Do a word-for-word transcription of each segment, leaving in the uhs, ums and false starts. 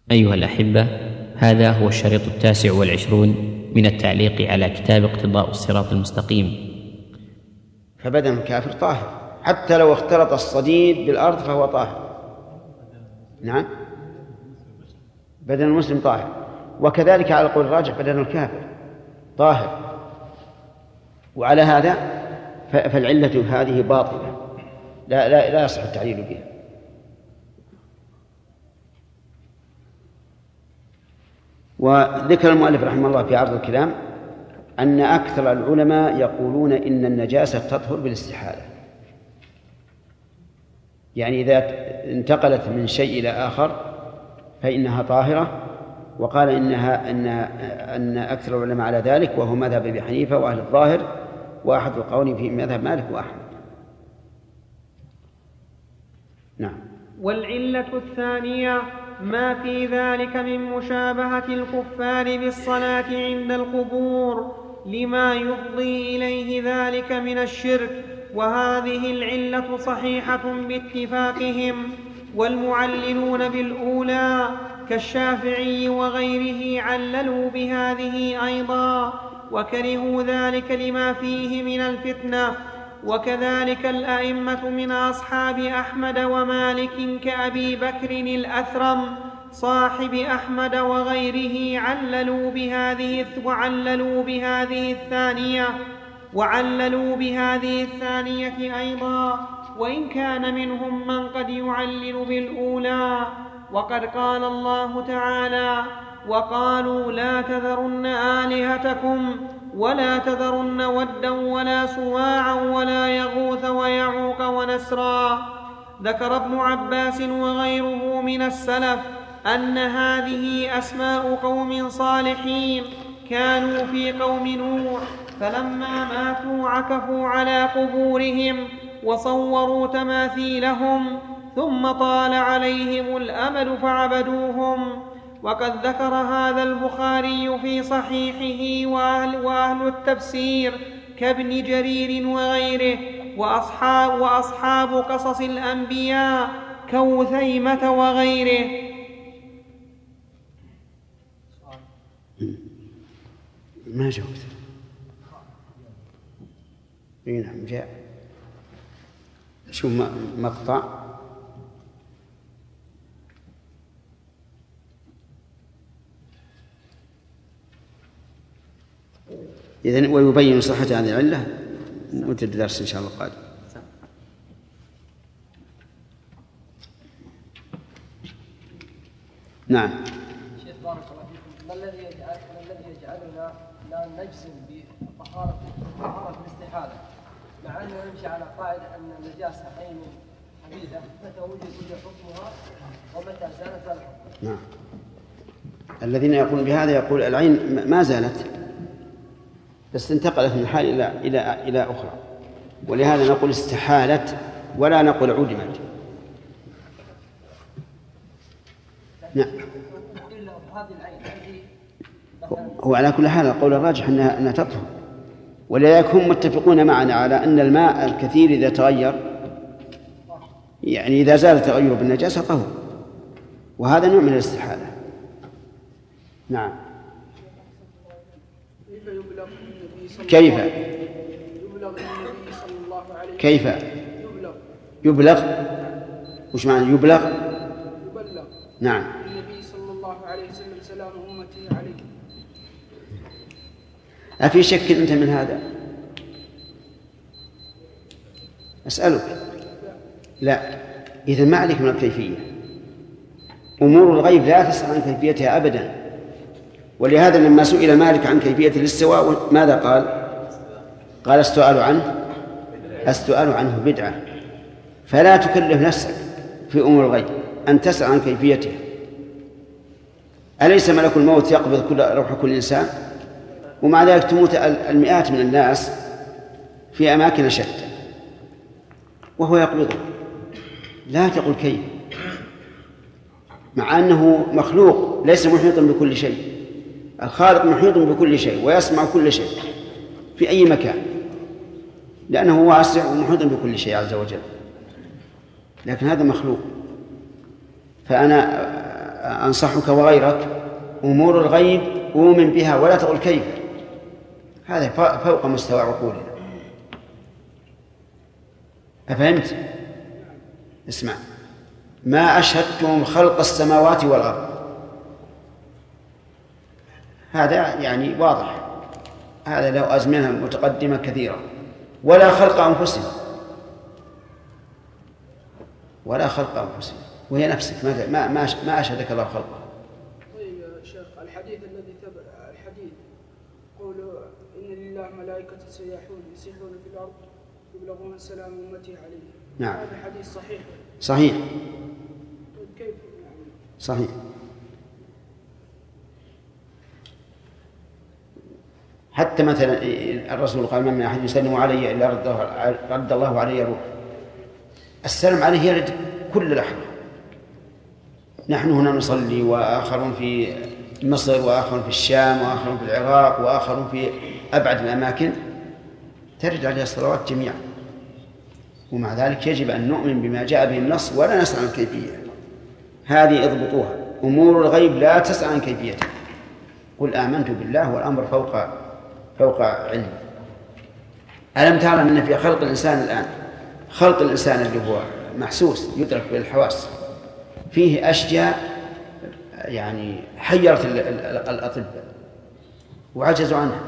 أيها الأحبة، هذا هو الشريط التاسع والعشرون من التعليق على كتاب اقتضاء الصراط المستقيم. فبدن الكافر طاهر حتى لو اختلط الصديد بالأرض فهو طاهر. نعم، بدن المسلم طاهر، وكذلك على القول الراجح بدن الكافر طاهر. وعلى هذا فالعلة هذه باطلة، لا لا لا يصح التعليل بها. وذكر المؤلف رحمه الله في عرض الكلام أن أكثر العلماء يقولون إن النجاسة تطهر بالاستحالة، يعني إذا انتقلت من شيء إلى آخر فإنها طاهرة. وقال إنها أن أن أكثر العلماء على ذلك، وهو مذهب أبي حنيفة وأهل الظاهر، وأحد القولين في مذهب مالك وأحمد. نعم. والعلة الثانية ما في ذلك من مشابهة الكفار بالصلاة عند القبور لما يفضي إليه ذلك من الشرك، وهذه العلة صحيحة باتفاقهم. والمعللون بالأولى كالشافعي وغيره عللوا بهذه أيضا، وكرهوا ذلك لما فيه من الفتنة. وكذلك الأئمة من أصحاب أحمد ومالك كأبي بكر الأثرم صاحب أحمد وغيره عللوا بهذه وعللوا بهذه الثانية وعللوا بهذه الثانية أيضا، وإن كان منهم من قد يعلل بالأولى. وقد قال الله تعالى: وقالوا لا تذرن آلهتكم ولا تذرن ودا ولا سواعا ولا يغوث ويعوق ونسرا. ذكر ابن عباس وغيره من السلف أن هذه أسماء قوم صالحين كانوا في قوم نوح، فلما ماتوا عكفوا على قبورهم وصوروا تماثيلهم، ثم طال عليهم الأمل فعبدوهم. وقد ذكر هذا البخاري في صحيحه وأهل, وأهل التفسير كابن جرير وغيره، وأصحاب, وأصحاب قصص الأنبياء كوثيمة وغيره. ما جاوبت. نعم جاء. شو مقطع؟ إذن ويبين صحة هذه العلة مدة الدرس إن شاء الله القادم. نعم. شيخ بارك الله فيكم، ما الذي يجعل ما الذي يجعلنا لا نجزم بطهارة طهارة الاستحالة، مع أننا نمشي على قاعدة أن النجاسة عين حديثة متى وجد وجد حكمها ومتى زالت زال حكمها. نعم. الذين يقولون بهذا يقول العين ما زالت، بس انتقلت من حال إلى إلى إلى أخرى، ولهذا نقول استحالت ولا نقول عدمت. نعم. هو على كل حال القول الراجح أنها أنها تطهر، ولذلك هم متفقون معنا على أن الماء الكثير إذا تغير، يعني إذا زال تغير بالنجاسة طهر، وهذا نوع من الاستحالة. نعم. كيف كيف يبلغ؟ وش معنى يبلغ؟ يبلغ. نعم. النبي صلى الله عليه وسلم سلام أمتي عليه. أفي شك أنت من هذا؟ أسألك. لا، إذا ما عليك من الكيفية. أمور الغيب لا تسأل عن كيفيتها أبدا، ولهذا لما سئل مالك عن كيفية الاستواء ماذا قال؟ قال السؤال عنه السؤال عنه بدعة. فلا تكلف نفسك في أمور الغيب أن تسأل عن كيفيتها. أليس ملك الموت يقبض كل روح كل إنسان؟ ومع ذلك تموت المئات من الناس في أماكن شتى وهو يقبضه. لا تقل كيف، مع أنه مخلوق ليس محيطا بكل شيء. الخالق محيط بكل شيء ويسمع كل شيء في أي مكان، لأنه واسع ومحيط بكل شيء عز وجل، لكن هذا مخلوق. فأنا أنصحك وغيرك أمور الغيب أؤمن بها ولا تقل كيف، هذا فوق مستوى عقولنا. أفهمت؟ اسمع، ما أشهدتم خلق السماوات والأرض، هذا يعني واضح، هذا له أزمنة متقدمة كثيرة. ولا خلق أنفسهم، ولا خلق أنفسهم، وهي نفسك ما ما ما أشهدك الله خلقه. طيب يا شيخ، الحديث الذي تبع الحديث قول إن لله ملائكة سياحون يسيحون في الأرض يبلغون سلام أمتي عليه. نعم. هذا حديث صحيح. صحيح. طيب كيف يعني؟ صحيح. حتى مثلا الرسول قال: ما من أحد يسلم علي إلا رد الله علي روح. السلام عليه يرد كل لحظة. نحن هنا نصلي، وآخرون في مصر، وآخرون في الشام، وآخرون في العراق، وآخرون في أبعد الأماكن، ترد عليها الصلوات جميعا. ومع ذلك يجب أن نؤمن بما جاء به النص ولا نسأل عن الكيفية. هذه اضبطوها، أمور الغيب لا تسأل عن كيفيتها. قل آمنت بالله والأمر فوق فوق علم. ألم تعلم أن في خلق الإنسان الآن، خلق الإنسان اللي هو محسوس يدرك بالحواس، فيه أشياء يعني حيرت الأطباء وعجزوا عنها.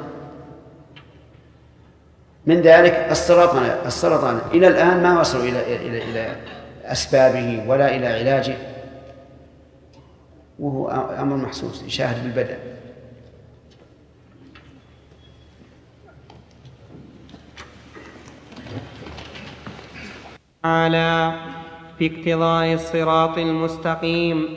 من ذلك السرطان السرطان إلى الآن ما وصلوا إلى إلى إلى أسبابه ولا إلى علاجه، وهو أمر محسوس يشاهد بالبدن. على في اقتضاء الصراط المستقيم.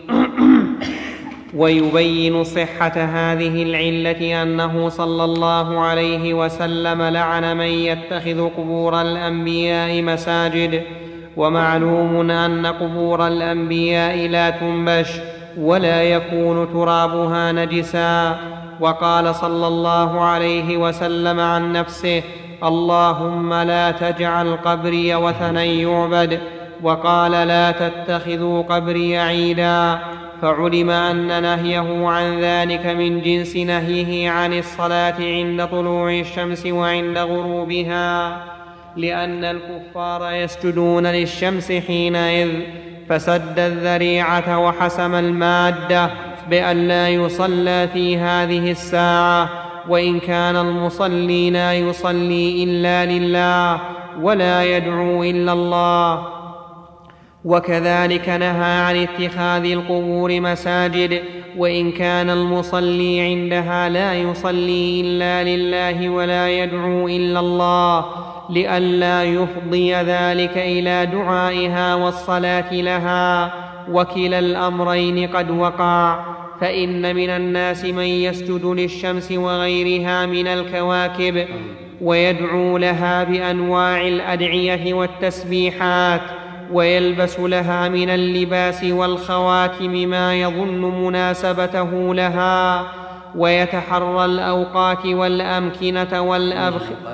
ويبين صحة هذه العلة أنه صلى الله عليه وسلم لعن من يتخذ قبور الأنبياء مساجد. ومعلوم أن قبور الأنبياء لا تنبش ولا يكون ترابها نجسا. وقال صلى الله عليه وسلم عن نفسه: اللهم لا تجعل قبري وثنا يعبد. وقال: لا تتخذوا قبري عيدا. فعلم أن نهيه عن ذلك من جنس نهيه عن الصلاة عند طلوع الشمس وعند غروبها، لأن الكفار يسجدون للشمس حينئذ، فسد الذريعة وحسم المادة بأن لا يصلى في هذه الساعة. وإن كان المصلي لا يصلي إلا لله ولا يدعو إلا الله. وكذلك نهى عن اتخاذ القبور مساجد، وإن كان المصلي عندها لا يصلي إلا لله ولا يدعو إلا الله، لئلا يفضي ذلك إلى دعائها والصلاة لها. وكلا الأمرين قد وقع، فإن من الناس من يسجد للشمس وغيرها من الكواكب ويدعو لها بأنواع الأدعية والتسبيحات، ويلبس لها من اللباس والخواتم ما يظن مناسبته لها، ويتحرى الأوقات والأمكنة والأبخرة.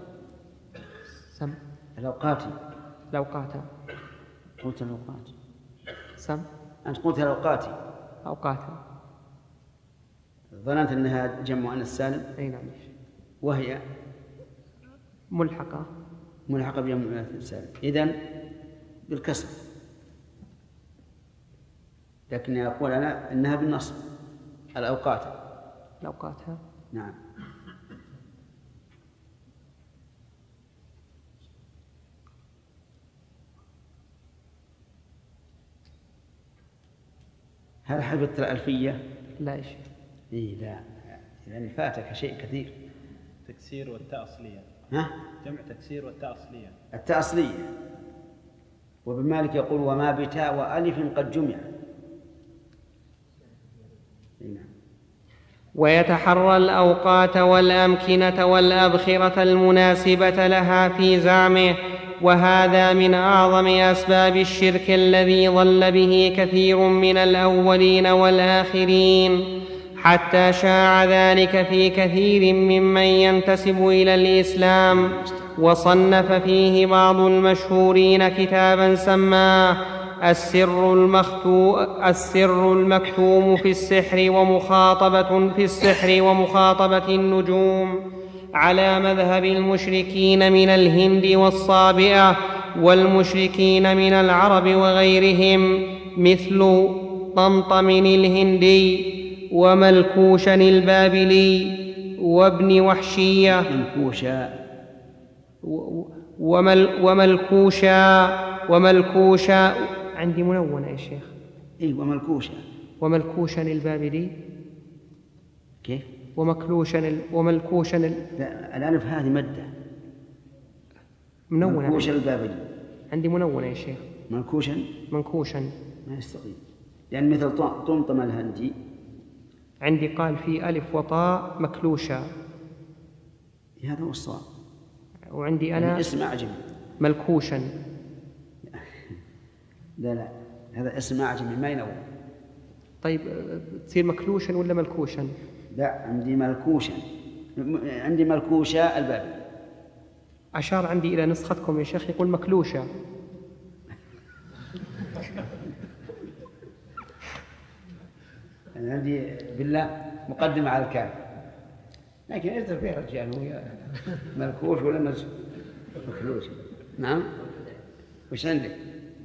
سم الأوقات الأوقات قلت الأوقات سم أنت قلت الأوقات أوقات ظننت أنها جمع مؤنث سالم. أي نعم. وهي ملحقة ملحقة بجمع مؤنث سالم، إذن بالكسر، لكن يقول أنا إنها بالنصب. الأوقات الأوقات نعم. هل حفظت الألفية؟ لا شيء. إيه لا، يعني فاتك شيء كثير. تكسير والتاء أصلية. ها؟ جمع تكسير والتاء أصلية. التاء أصلية. وابن مالك يقول: وما بتاء وألف قد جمع. ويتحرى الأوقات والأمكنة والأبخرة المناسبة لها في زعمه، وهذا من أعظم أسباب الشرك الذي ضل به كثير من الأولين والآخرين، حتى شاع ذلك في كثير ممن ينتسب إلى الإسلام. وصنف فيه بعض المشهورين كتابا سماه السر المختو السر المكتوم في السحر ومخاطبة في السحر ومخاطبة النجوم على مذهب المشركين من الهند والصابئة والمشركين من العرب وغيرهم مثل طمطم الهندي وملكوش البابلي وابن وحشية منكوشا ومل وملكوشا وملكوشا عندي منونة يا شيخ. إيه وملكوشا وملكوشا البابلي كيف؟ ومكلوشا ال... وملكوشا ال... لا الألف هذه مدة منونة. ملكوشا البابلي عندي منونة يا شيخ. ملكوشا منكوشا ما يستقيم لأن يعني مثل طمطم الهندي عندي قال في ألف وطاء مكلوشا هذا هو الصواب. وعندي أنا يعني اسم أعجمي ملكوشا. لا لا هذا اسم أعجمي ما ينور. طيب تصير مكلوشا ولا ملكوشا؟ لا عندي ملكوشا عندي ملكوشا البابلي. أشار عندي إلى نسختكم يا شيخ يقول مكلوشا. أنا عندي بالله مقدمة على الكاف لكن ارتب فيها رجال هو ملكوش ولا مكلوش. نعم وش عندك؟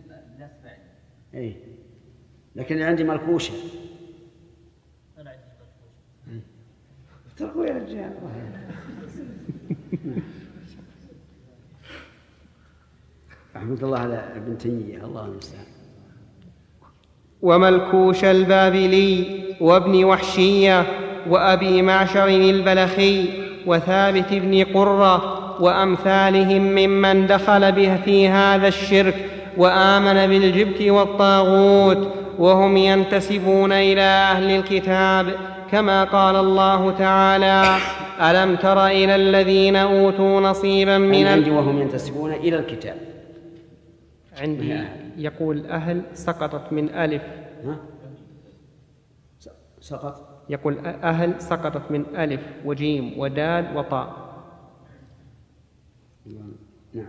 اي لكن عندي ملكوشة. انا عندي ملكوشة. اتركوا يا رجال. رحمة الله على ابن تيمية الله المستعان. وملكوش البابلي وابن وحشية وأبي معشر البلخي وثابت بن قرة وأمثالهم ممن دخل به في هذا الشرك وآمن بالجبت والطاغوت وهم ينتسبون إلى أهل الكتاب كما قال الله تعالى ألم تر إلى الذين أوتوا نصيبا من عندي وهم ينتسبون إلى الكتاب. عندي يقول أهل سقطت من ألف. ها؟ سقط يقول أهل سقطت من ألف وجيم ودال وطاء. نعم.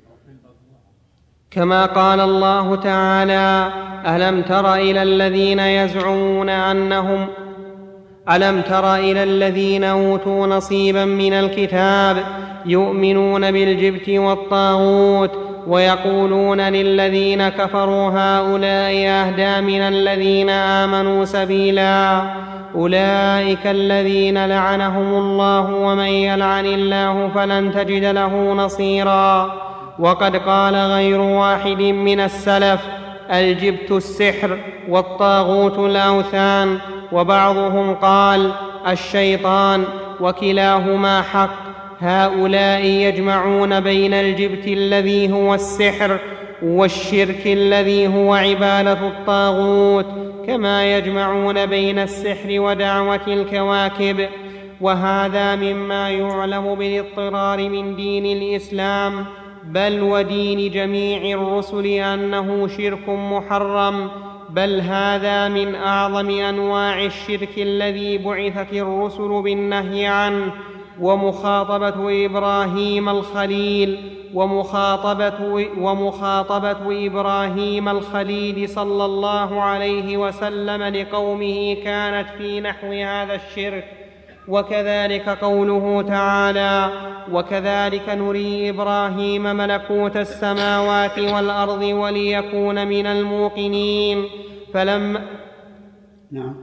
كما قال الله تعالى ألم تر إلى الذين يزعمون أنهم ألم تر إلى الذين أوتوا نصيبا من الكتاب يؤمنون بالجبت والطاغوت ويقولون للذين كفروا هؤلاء أهدى من الذين آمنوا سبيلا أولئك الذين لعنهم الله ومن يلعن الله فلن تجد له نصيرا. وقد قال غير واحد من السلف الجبت السحر والطاغوت الأوثان وبعضهم قال الشيطان وكلاهما حق. هؤلاء يجمعون بين الجبت الذي هو السحر والشرك الذي هو عبادة الطاغوت كما يجمعون بين السحر ودعوة الكواكب. وهذا مما يعلم بالاضطرار من دين الإسلام بل ودين جميع الرسل أنه شرك محرم بل هذا من أعظم أنواع الشرك الذي بعثت الرسل بالنهي عنه. ومخاطبة إبراهيم الخليل ومخاطبة, ومخاطبة إبراهيم الخليل صلى الله عليه وسلم لقومه كانت في نحو هذا الشرك. وكذلك قوله تعالى وكذلك نري إبراهيم ملكوت السماوات والأرض وليكون من الموقنين. فلما نعم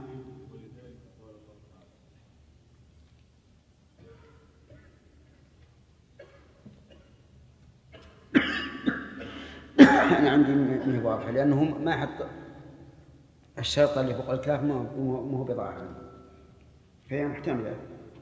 أنا عندي ما هي واضحة لأنهم ما حط الشرط اللي فوق الكاف ما هو بضاعة فهي محتملة.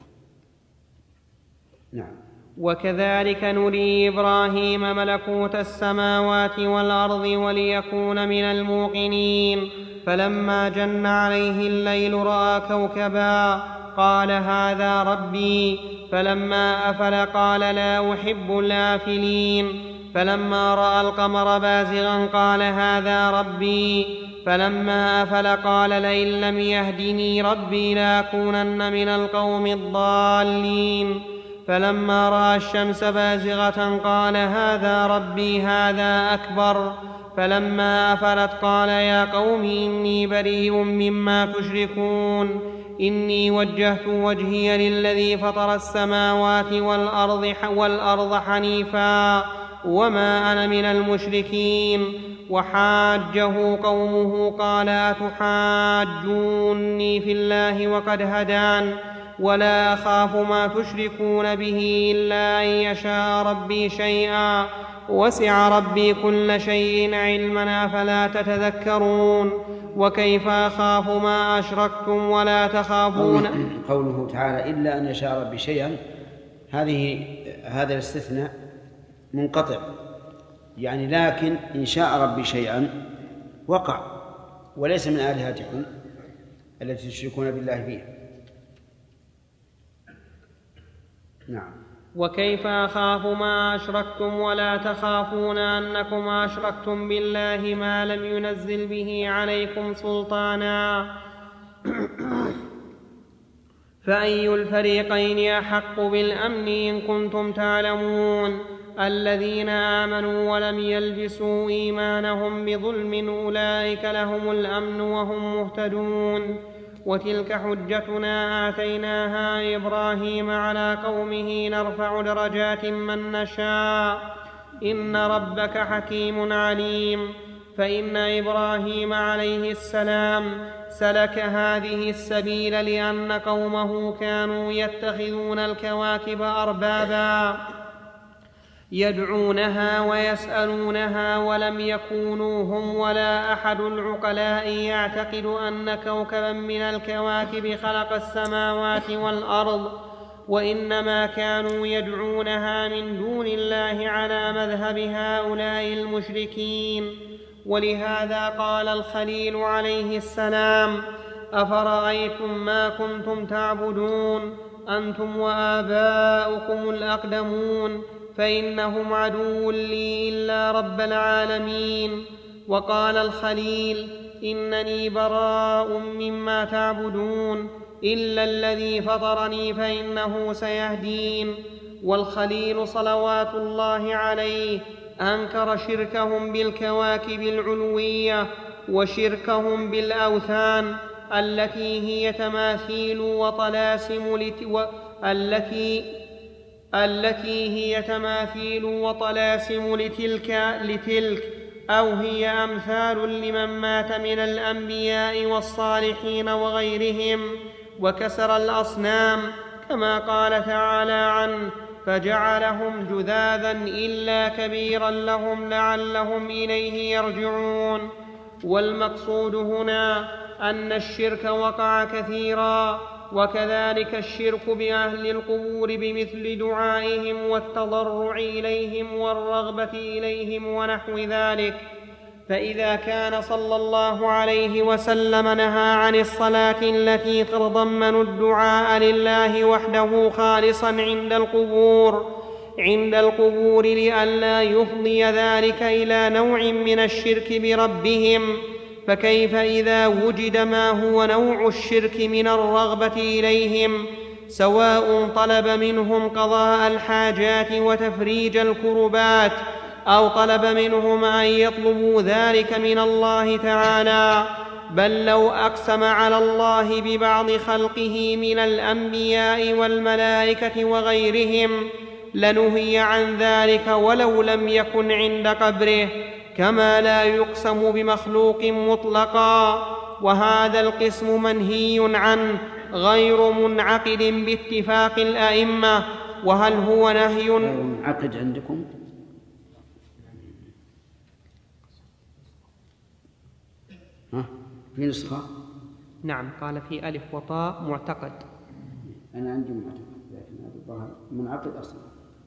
نعم. وكذلك نري إبراهيم ملكوت السماوات والأرض وليكون من الموقنين. فلما جن عليه الليل رأى كوكبا قال هذا ربي فلما أفل قال لا أحب الآفلين. فلما رأى القمر بازغا قال هذا ربي فلما أفل قال لئن لم يهدني ربي لأكونن من القوم الضالين. فلما رأى الشمس بازغة قال هذا ربي هذا أكبر. فلما أفلت قال يا قوم إني بريء مما تشركون إني وجهت وجهي للذي فطر السماوات والأرض, والأرض حنيفا وما أنا من المشركين. وحاجه قومه قال أتحاجوني في الله وقد هدان ولا أخاف ما تشركون به إلا أن يشاء ربي شيئا وسع ربي كل شيء علما أفلا تتذكرون. وكيف أخاف ما أشركتم ولا تخافون. قوله تعالى إلا أن يشاء ربي شيئا، هذه هذا الاستثناء منقطع، يعني لكن إن شاء ربي شيئا وقع وليس من آلهتكم التي تشركون بالله فيها. نعم. وكيف أخاف ما أشركتم ولا تخافون أنكم أشركتم بالله ما لم ينزل به عليكم سلطانا فأي الفريقين أحق بالأمن إن كنتم تعلمون. الذين آمنوا ولم يلبسوا إيمانهم بظلم أولئك لهم الأمن وهم مهتدون. وتلك حجتنا آتيناها إبراهيم على قومه نرفع درجات من نشاء إن ربك حكيم عليم. فإن إبراهيم عليه السلام سلك هذه السبيل لأن قومه كانوا يتخذون الكواكب أربابا يدعونها ويسألونها ولم يكونوا هم ولا أحد العقلاء يعتقد أن كوكبا من الكواكب خلق السماوات والأرض، وإنما كانوا يدعونها من دون الله على مذهب هؤلاء المشركين. ولهذا قال الخليل عليه السلام: أفرأيتم ما كنتم تعبدون أنتم وآباؤكم الأقدمون فإنهم عدو لي إلا رب العالمين. وقال الخليل: إنني براء مما تعبدون إلا الذي فطرني فإنه سيهدين. والخليل صلوات الله عليه أنكر شركهم بالكواكب العلوية وشركهم بالأوثان التي هي تماثيل وطلاسم لت... و... التي التي هي تماثيل وطلاسم لتلك لتلك أو هي أمثال لمن مات من الأنبياء والصالحين وغيرهم، وكسر الأصنام كما قال تعالى عنه: فجعلهم جذاذا إلا كبيرا لهم لعلهم إليه يرجعون. والمقصود هنا أن الشرك وقع كثيرا، وكذلك الشرك بأهل القبور بمثل دعائهم والتضرع إليهم والرغبة إليهم ونحو ذلك. فإذا كان صلى الله عليه وسلم نهى عن الصلاة التي تتضمن الدعاء لله وحده خالصا عند القبور عند القبور لئلا يفضي ذلك إلى نوع من الشرك بربهم، فكيف إذا وجد ما هو نوع الشرك من الرغبة إليهم، سواء طلب منهم قضاء الحاجات وتفريج الكربات أو طلب منهم أن يطلبوا ذلك من الله تعالى، بل لو أقسم على الله ببعض خلقه من الأنبياء والملائكة وغيرهم لنهي عن ذلك ولو لم يكن عند قبره، كما لا يقسم بمخلوق مطلقا. وهذا القسم منهي عنه غير منعقد باتفاق الأئمة. وهل هو نهي منعقد عندكم؟ ها؟ في نسخة؟ نعم، قال في ألف وطاء معتقد. أنا عندي معتقد لكن هذا الظاهر منعقد أصلا.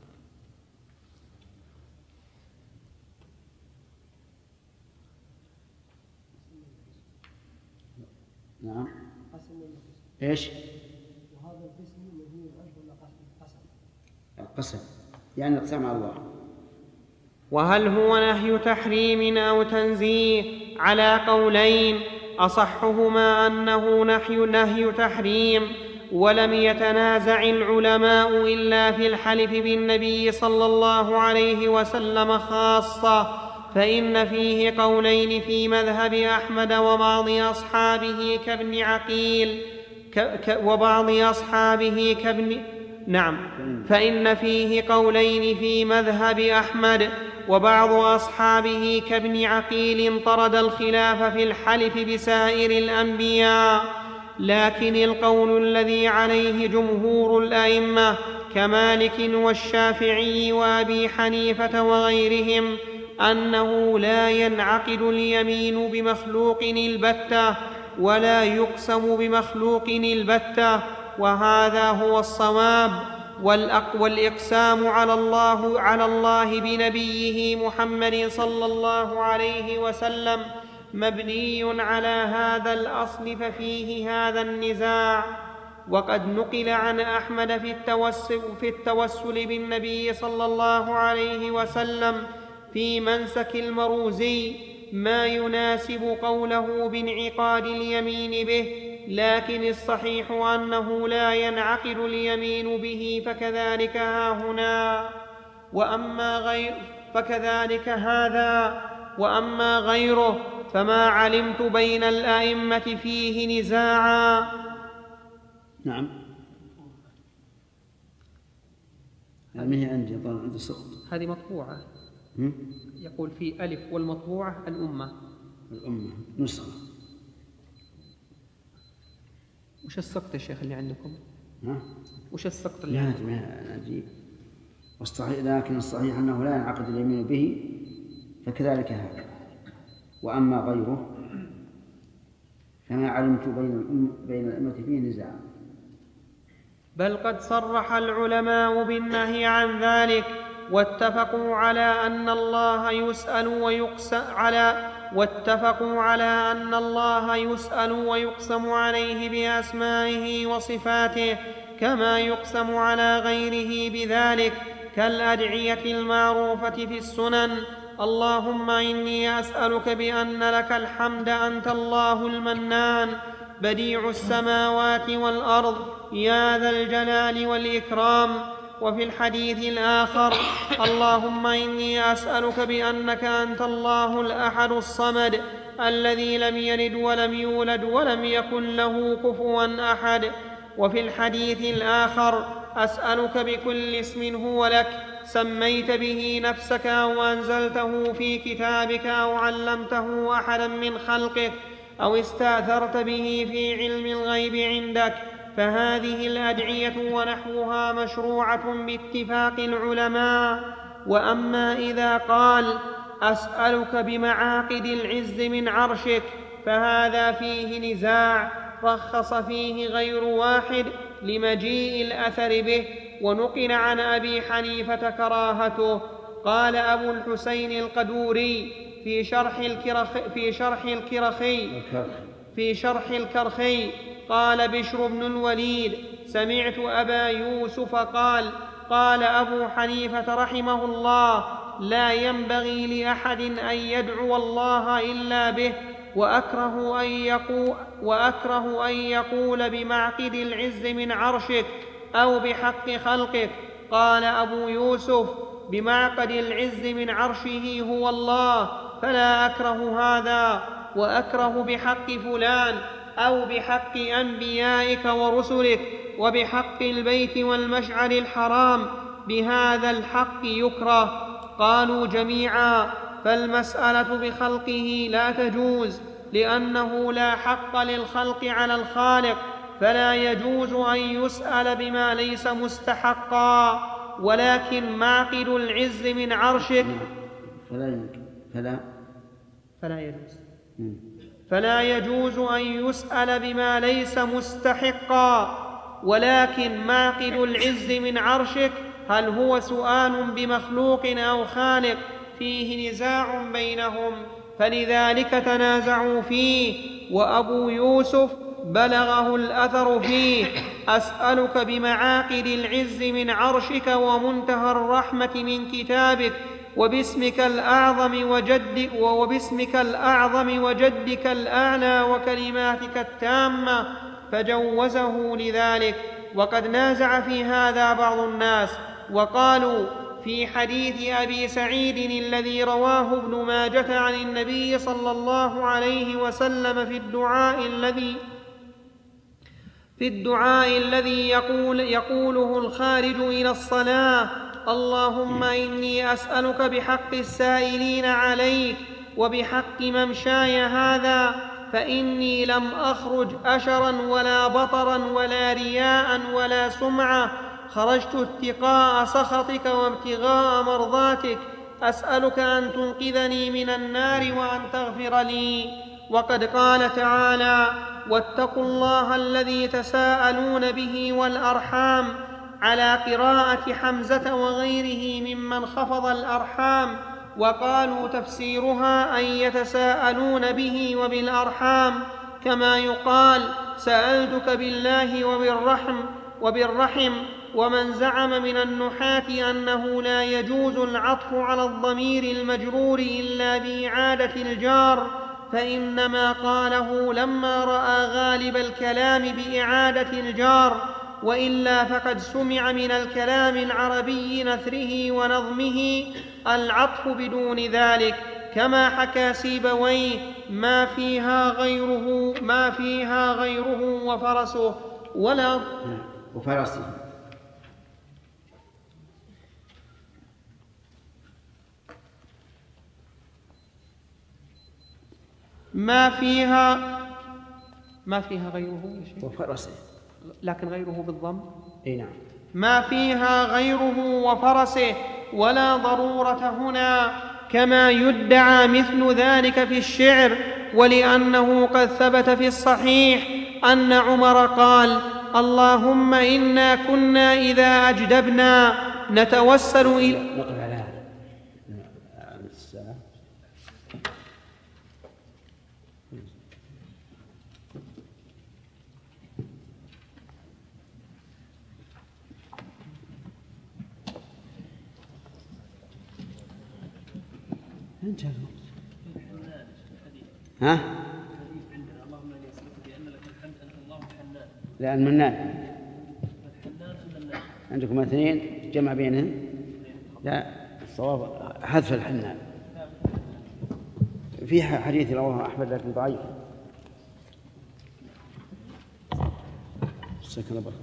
نعم. ايش؟ وهذا القسم نهي عنه ولا قسم؟ القسم يعني اقسم على الله. وهل هو نهي تحريم أو تنزيه؟ على قولين، أصحهما أنه نهي نهي تحريم، ولم يتنازع العلماء إلا في الحلف بالنبي صلى الله عليه وسلم خاصة، فإن فيه قولين في مذهب أحمد وبعض أصحابه كابن عقيل ك... ك... وبعض أصحابه كابن نعم فإن فيه قولين في مذهب أحمد وبعض أصحابه كابن عقيل طرد الخلاف في الحلف بسائر الأنبياء، لكن القول الذي عليه جمهور الأئمة كمالك والشافعي وأبي حنيفة وغيرهم أنه لا ينعقد اليمين بمخلوق البتة ولا يقسم بمخلوق البتة، وهذا هو الصواب. والإقسام على الله, على الله بنبيه محمد صلى الله عليه وسلم مبني على هذا الأصل، ففيه هذا النزاع. وقد نقل عن أحمد في التوسل, في التوسل بالنبي صلى الله عليه وسلم في منسك المروزي ما يناسب قوله بانعقاد اليمين به، لكن الصحيح أنه لا ينعقد اليمين به، فكذلك هاهنا وأما غير فكذلك هذا وأما غيره فما علمت بين الأئمة فيه نزاعا. نعم. هذه هي عندي عند السقط. هذه مطبوعة. يقول في ألف والمطبوعة الأمة. الأمة نسخة. وش السقط يا شيخ اللي عندكم؟ ها؟ وش السقط اللي عندكم؟ لا أجيب. والصحيح لكن الصحيح أنه لا ينعقد اليمين به، فكذلك هذا. وأما غيره فما علمت بين بين الأئمة فيه نزاع. بل قد صرح العلماء بالنهي عن ذلك، واتفقوا على أن الله يسأل ويقسم على واتفقوا على أن الله يسأل ويقسم عليه بأسمائه وصفاته كما يقسم على غيره بذلك، كالأدعية المعروفة في السنن: اللهم إني أسألك بأن لك الحمد أنت الله المنان بديع السماوات والأرض يا ذا الجلال والإكرام. وفي الحديث الآخر: اللهم إني أسألك بأنك أنت الله الأحد الصمد الذي لم يلد ولم يولد ولم يكن له كفوا أحد. وفي الحديث الآخر: أسألك بكل اسم هو لك سميت به نفسك أو أنزلته في كتابك أو علمته أحدا من خلقك أو استأثرت به في علم الغيب عندك. فهذه الأدعية ونحوها مشروعة باتفاق العلماء. وأما إذا قال: أسألك بمعاقد العز من عرشك، فهذا فيه نزاع رخص فيه غير واحد لمجيء الأثر به، ونقل عن أبي حنيفة كراهته. قال أبو الحسين القدوري في شرح الكرخ في شرح الكرخي في شرح الكرخي قال بشر بن الوليد: سمعت أبا يوسف قال: قال أبو حنيفة رحمه الله: لا ينبغي لأحد أن يدعو الله إلا به، وأكره أن يقول, وأكره أن يقول بمعقد العز من عرشك أو بحق خلقك. قال أبو يوسف: بمعقد العز من عرشه هو الله، فلا أكره هذا، وأكره بحق فلان أو بحق أنبيائك ورسلك وبحق البيت والمشعر الحرام، بهذا الحق يكره. قالوا جميعا: فالمسألة بخلقه لا تجوز، لأنه لا حق للخلق على الخالق، فلا يجوز أن يسأل بما ليس مستحقا. ولكن معقد العز من عرشك فلا فلا فلا يجوز فلا يجوز أن يسأل بما ليس مستحقا. ولكن معقد العز من عرشك هل هو سؤال بمخلوق أو خالق؟ فيه نزاع بينهم، فلذلك تنازعوا فيه. وأبو يوسف بلغه الأثر فيه: أسألك بمعاقد العز من عرشك ومنتهى الرحمة من كتابك وباسمك الأعظم وجدك وباسمك الأعظم وجدك الأعلى وكلماتك التامة، فجوزه لذلك. وقد نازع في هذا بعض الناس وقالوا: في حديث أبي سعيد الذي رواه ابن ماجة عن النبي صلى الله عليه وسلم في الدعاء الذي في الدعاء الذي يقول يقوله الخارج إلى الصلاة: اللهم إني أسألك بحق السائلين عليك وبحق ممشاي هذا، فإني لم أخرج أشرا ولا بطرا ولا رياء ولا سمعة، خرجت اتقاء سخطك وابتغاء مرضاتك، أسألك أن تنقذني من النار وأن تغفر لي. وقد قال تعالى: واتقوا الله الذي تساءلون به والأرحام، على قراءة حمزة وغيره ممن خفض الأرحام، وقالوا تفسيرها أن يتساءلون به وبالأرحام، كما يقال سألتك بالله وبالرحم وبالرحم. ومن زعم من النحاة أنه لا يجوز العطف على الضمير المجرور إلا بإعادة الجار، فإنما قاله لما رأى غالب الكلام بإعادة الجار، وإلا فقد سمع من الكلام العربي نثره ونظمه العطف بدون ذلك، كما حكى سيبويه: ما فيها غيره ما فيها غيره وفرسه ولا وفرسه ما فيها ما فيها غيره وفرسه، لكن غيره بالضم. اي نعم. ما فيها غيره وفرسه ولا ضرورة هنا، كما يدعى مثل ذلك في الشعر، ولأنه قد ثبت في الصحيح أن عمر قال: اللهم إنا كنا إذا أجدبنا نتوسل إلى ها؟ لا، المنان عندكم اثنين جمع بينهم. لا، الصواب حذف الحنان. في حديث رواه أحمد لكن ضعيف. سكن بر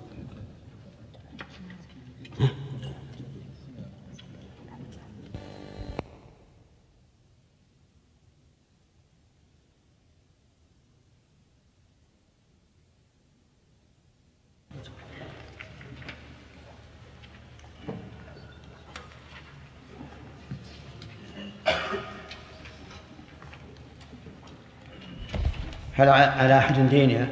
هل على أحد دين؟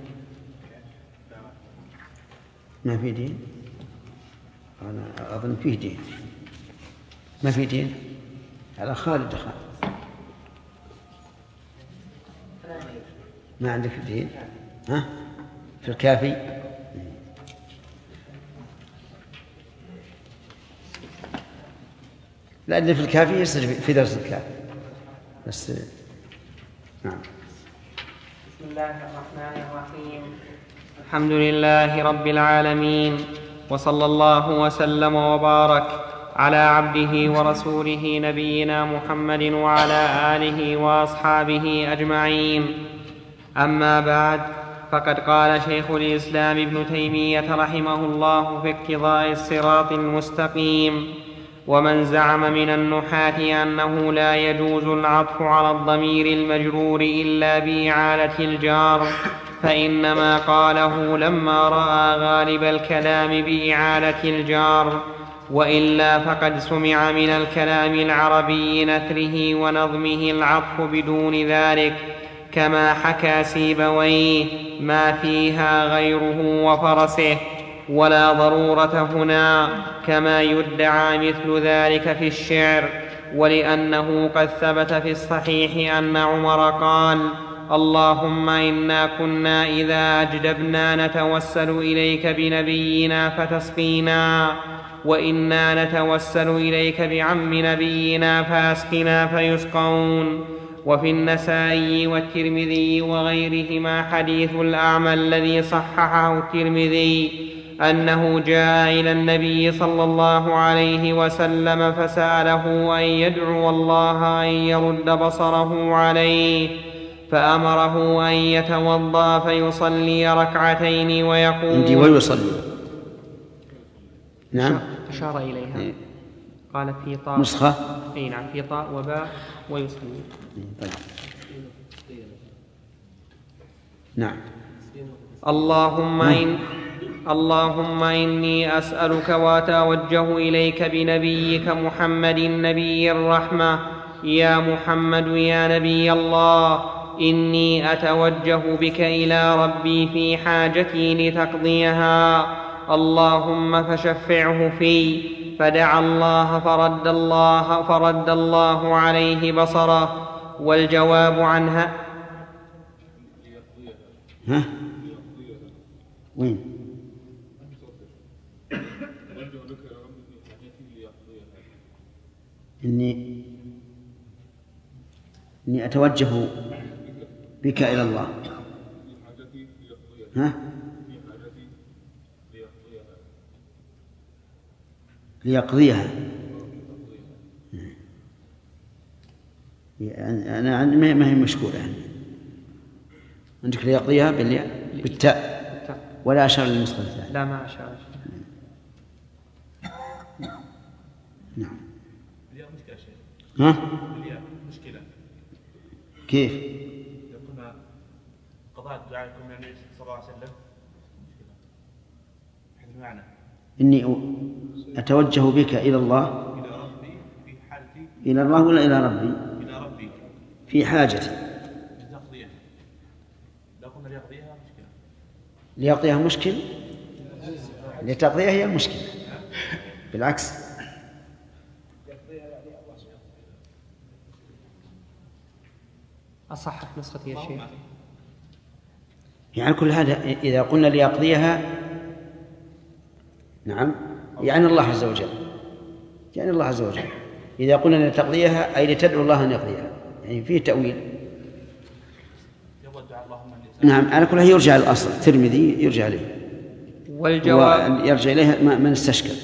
ما في دين؟ أنا أظن فيه دين. ما في دين على خالد خالد. ما عندك دين؟ ها؟ في الكافي؟ لا، اللي في الكافي يصير في درس الكافي بس. نعم. بسم الله الرحمن الرحيم. الحمد لله رب العالمين، وصلى الله وسلم وبارك على عبده ورسوله نبينا محمد وعلى آله وأصحابه أجمعين. أما بعد، فقد قال شيخ الإسلام ابن تيمية رحمه الله في اقتضاء الصراط المستقيم: ومن زعم من النحاة أنه لا يجوز العطف على الضمير المجرور إلا بإعالة الجار، فإنما قاله لما رأى غالب الكلام بإعالة الجار، وإلا فقد سمع من الكلام العربي نثره ونظمه العطف بدون ذلك، كما حكى سيبويه: ما فيها غيره وفرسه ولا ضرورة هنا، كما يدعى مثل ذلك في الشعر، ولأنه قد ثبت في الصحيح أن عمر قال: اللهم إنا كنا إذا أجدبنا نتوسل إليك بنبينا فتسقينا، وإنا نتوسل إليك بعم نبينا فأسقنا فيسقون. وفي النسائي والترمذي وغيرهما حديث الأعمى الذي صححه الترمذي أنه جاء إلى النبي صلى الله عليه وسلم فسأله أن يدعو الله أن يرد بصره عليه، فأمره أن يتوضأ فيصلي ركعتين ويقول عندي ويصلي. نعم أشار إليها، قال في طاء نسخة. أي نعم، في طاء وباء ويصلي. طيب. نعم. اللهم إن اللهم إني أسألك وأتوجه إليك بنبيك محمد نبي الرحمة. يا محمد يا نبي الله، إني أتوجه بك إلى ربي في حاجتي لتقضيها، اللهم فشفعه في. فدعا الله فرد الله فرد الله عليه بصره. والجواب عنها ها؟ وين؟ إني إني أتوجه بك إلى الله. ها؟ ليقضيها. يعني أنا ما هي مشكورة يعني. عندك ليقضيها بالتاء ولا أشار للنسخة الثانية؟ لا ما أشار. نعم. الياء مشكلة شيء. ها؟ الياء مشكلة. كيف؟ يقولنا قضاء دعائكم من النبي صلى الله عليه وسلم. حيث المعنى. إني أتوجه بك إلى الله. إلى ربي في حالتي. إلى الله ولا إلى ربي؟ إلى ربي. في حاجتي. لتقضيها. لو قلنا ليقضيها مشكلة. ليقضيها مشكل. لتقضيها هي المشكلة. بالعكس. أصح نسختي يا شيخ. يعني كل هذا إذا قلنا ليقضيها، نعم، يعني الله عز وجل، يعني الله عز وجل. إذا قلنا لتقضيها أي لتدعو الله أن يقضيها، يعني فيه تأويل. نعم، على كل يرجع الأصل الترمذي يرجع إليه، والجواب يرجع إليه من استشكل.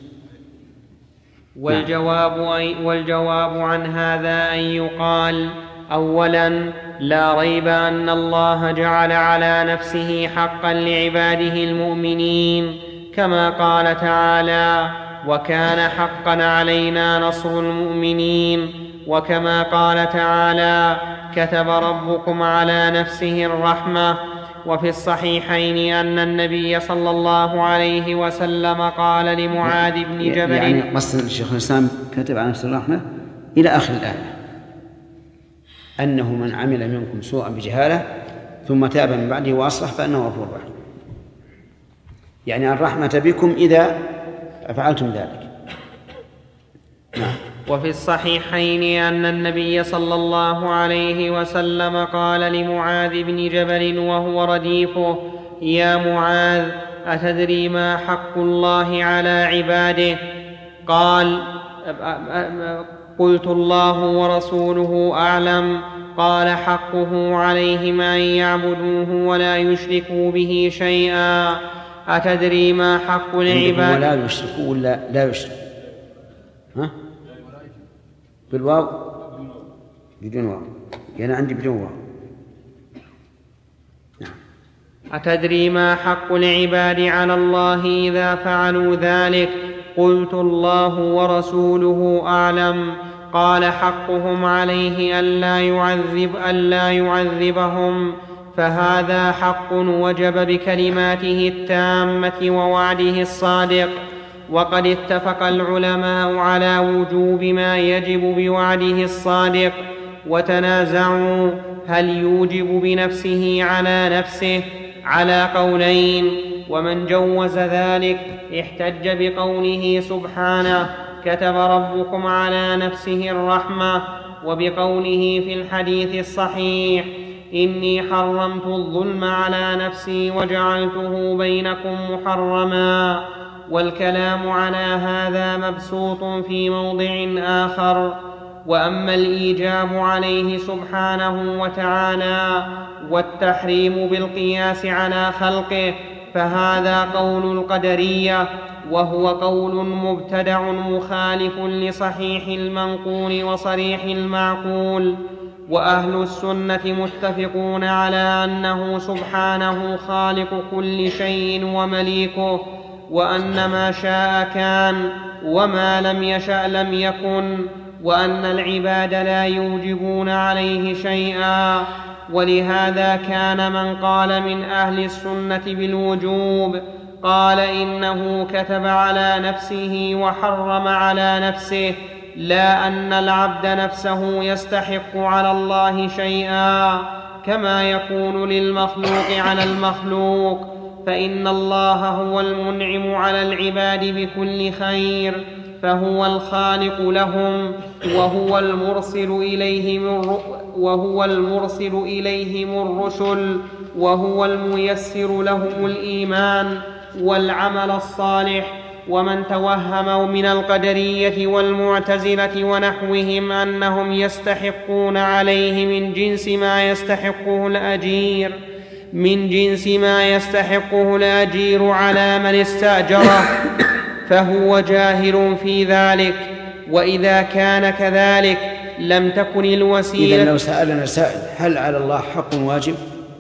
والجواب, أي والجواب عن هذا أن يقال: أولا، لا ريب أن الله جعل على نفسه حقا لعباده المؤمنين، كما قال تعالى: وكان حقا علينا نصر المؤمنين، وكما قال تعالى: كتب ربكم على نفسه الرحمة. وفي الصحيحين أن النبي صلى الله عليه وسلم قال لمعاذ بن جبل، يعني قصد الشيخ الإسلام كتب على نفسه الرحمة إلى آخر الآية، أنه من عمل منكم سوءا بجهالة ثم تاب من بعده وأصلح فإنه غفور رحيم. يعني الرحمة بكم إذا فعلتم ذلك. نعم. وفي الصحيحين أن النبي صلى الله عليه وسلم قال لمعاذ بن جبل وهو رديفه: يا معاذ، أتدري ما حق الله على عباده؟ قال: قلت: الله ورسوله أعلم. قال: حقه عليهم أن يعبدوه ولا يشركوا به شيئا. أتدري ما حق العباد؟ ولا يشركوا ولا لا يشرك؟ ها؟ بالواو؟ بدون واو. أنا عندي بدون واو. نعم. أتدري ما حق العباد على الله إذا فعلوا ذلك؟ قلت: الله ورسوله أعلم. قال: حقهم عليه ألا يعذب ألا يعذبهم، فهذا حق وجب بكلماته التامة ووعده الصادق. وقد اتفق العلماء على وجوب ما يجب بوعده الصادق، وتنازعوا هل يوجب بنفسه على نفسه على قولين، ومن جوز ذلك احتج بقوله سبحانه: كتب ربكم على نفسه الرحمة، وبقوله في الحديث الصحيح: إني حرمت الظلم على نفسي وجعلته بينكم محرما. والكلام على هذا مبسوط في موضع آخر. وأما الإيجاب عليه سبحانه وتعالى والتحريم بالقياس على خلقه فهذا قول القدرية، وهو قول مبتدع مخالف لصحيح المنقول وصريح المعقول. وأهل السنة متفقون على أنه سبحانه خالق كل شيء ومليكه، وأن ما شاء كان وما لم يشأ لم يكن، وأن العباد لا يوجبون عليه شيئا. ولهذا كان من قال من أهل السنة بالوجوب قال إنه كتب على نفسه وحرم على نفسه، لا أن العبد نفسه يستحق على الله شيئا كما يكون للمخلوق على المخلوق، فإن الله هو المنعم على العباد بكل خير، فهو الخالق لهم، وهو المرسل إليهم وهو المرسل إليهم الرسل، وهو الميسر لهم الإيمان والعمل الصالح. ومن توهم من القدرية والمعتزلة ونحوهم أنهم يستحقون عليه من جنس ما يستحقه الأجير من جنس ما يستحقه الأجير على من استأجره فهو جاهل في ذلك. وإذا كان كذلك لم تكن الوسيلة. إذن لو سألنا سائل هل على الله حق واجب؟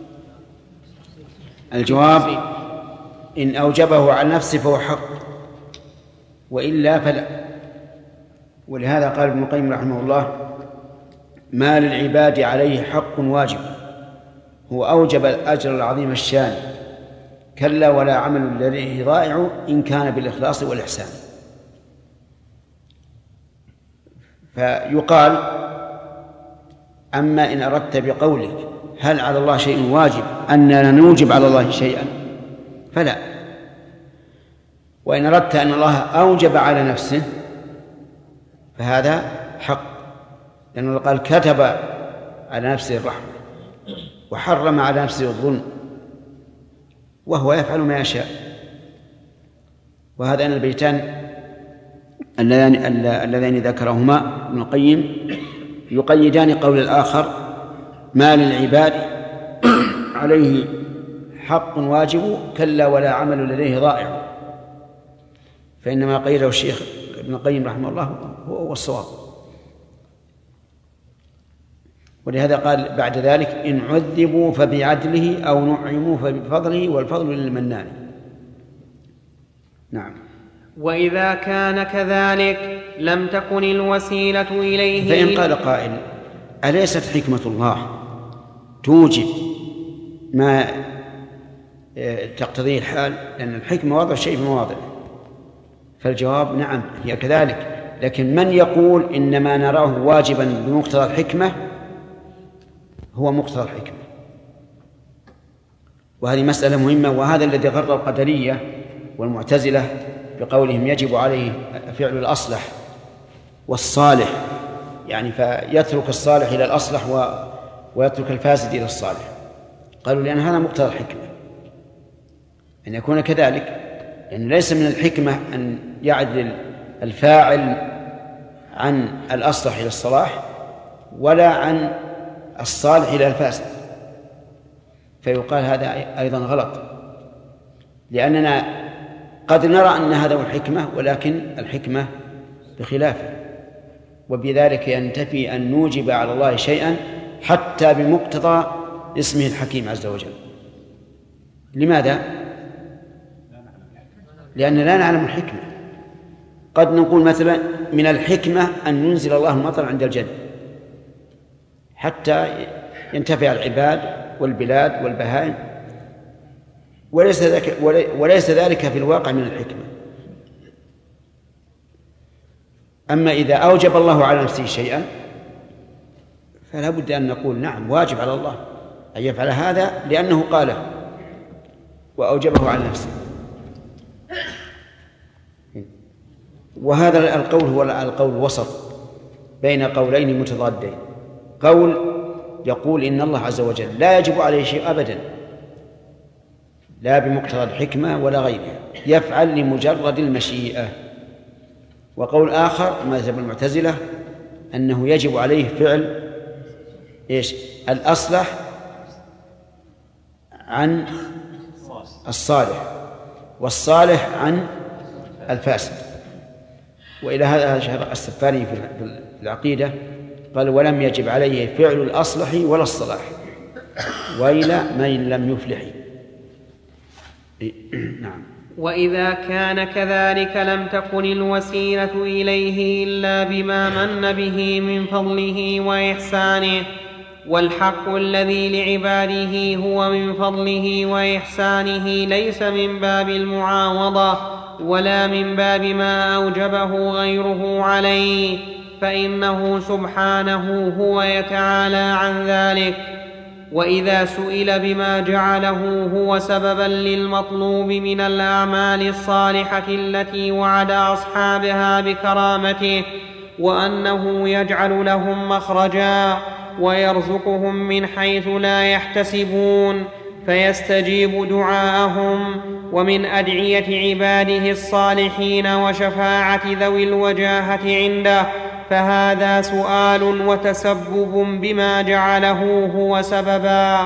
الجواب إن أوجبه على نفسه فهو حق، وإلا فلا. ولهذا قال ابن القيم رحمه الله: ما للعباد عليه حق واجب، هو أوجب الأجر العظيم الشان، كلا ولا عمل لديه ضائع إن كان بالإخلاص والإحسان. فيقال: أما إن أردت بقولك هل على الله شيء واجب أننا نوجب على الله شيئا فلا. وإن أردت أن الله أوجب على نفسه فهذا حق، لأنه قال كتب على نفسه الرحمة وحرم على نفسه الظلم، وهو يفعل ما يشاء. وهذان البيتان اللذين ذكرهما ابن القيم يقيدان قول الآخر: ما للعباد عليه حق واجب كلا ولا عمل لديه ضائع. فإنما قيده الشيخ ابن القيم رحمه الله هو الصواب. ولهذا قال بعد ذلك: إن عذبوا فبعدله أو نعموا فبفضله والفضل للمنان. نعم. وإذا كان كذلك لم تكن الوسيلة إليه. فإن قال قائل: أليست حكمة الله توجب ما تقتضيه الحال؟ لأن الحكمة وضع الشيء في مواضعه. فالجواب: نعم هي كذلك، لكن من يقول إنما نراه واجبا بمقتضى الحكمة هو مقتضى الحكمة، وهذه مسألة مهمة. وهذا الذي غر القدرية والمعتزلة بقولهم يجب عليه فعل الأصلح والصالح، يعني فيترك الصالح إلى الأصلح ويترك الفاسد إلى الصالح. قالوا لأن هذا مقتضى الحكمة أن يكون كذلك، لأن ليس من الحكمة أن يعدل الفاعل عن الأصلح إلى الصلاح ولا عن الصالح إلى الفاسد. فيقال هذا أيضا غلط، لأننا قد نرى أن هذا هو الحكمة، ولكن الحكمة بخلافه، وبذلك ينتفي أن نوجب على الله شيئا حتى بمقتضى اسمه الحكيم عز وجل. لماذا؟ لأننا لا نعلم الحكمة. قد نقول مثلا من الحكمة أن ينزل الله المطر عند الجد حتى ينتفع العباد والبلاد والبهائم، وليس ذلك, وليس ذلك في الواقع من الحكمة. أما إذا أوجب الله على نفسه شيئا فلا بد أن نقول نعم واجب على الله أن يفعل هذا لأنه قاله وأوجبه على نفسه. وهذا القول هو القول الوسط بين قولين متضادين. قول يقول إن الله عز وجل لا يجب عليه شيء أبدا، لا بمقتضى الحكمة ولا غيرها، يفعل لمجرد المشيئة. وقول آخر مذهب المعتزلة أنه يجب عليه فعل إيش؟ الأصلح عن الصالح، والصالح عن الفاسد. وإلى هذا السفاري في العقيدة قال: ولم يجب عليه فعل الأصلح ولا الصلاح وإلى من لم يفلح. نعم. وإذا كان كذلك لم تكن الوسيلة إليه إلا بما من به من فضله وإحسانه، والحق الذي لعباده هو من فضله وإحسانه ليس من باب المعاوضة ولا من باب ما أوجبه غيره عليه، فإنه سبحانه هو يتعالى عن ذلك. وإذا سئل بما جعله هو سببا للمطلوب من الأعمال الصالحة التي وعد أصحابها بكرامته، وأنه يجعل لهم مخرجا ويرزقهم من حيث لا يحتسبون فيستجيب دعاءهم، ومن أدعية عباده الصالحين وشفاعة ذوي الوجاهة عنده، فهذا سؤال وتسبب بما جعله هو سببا.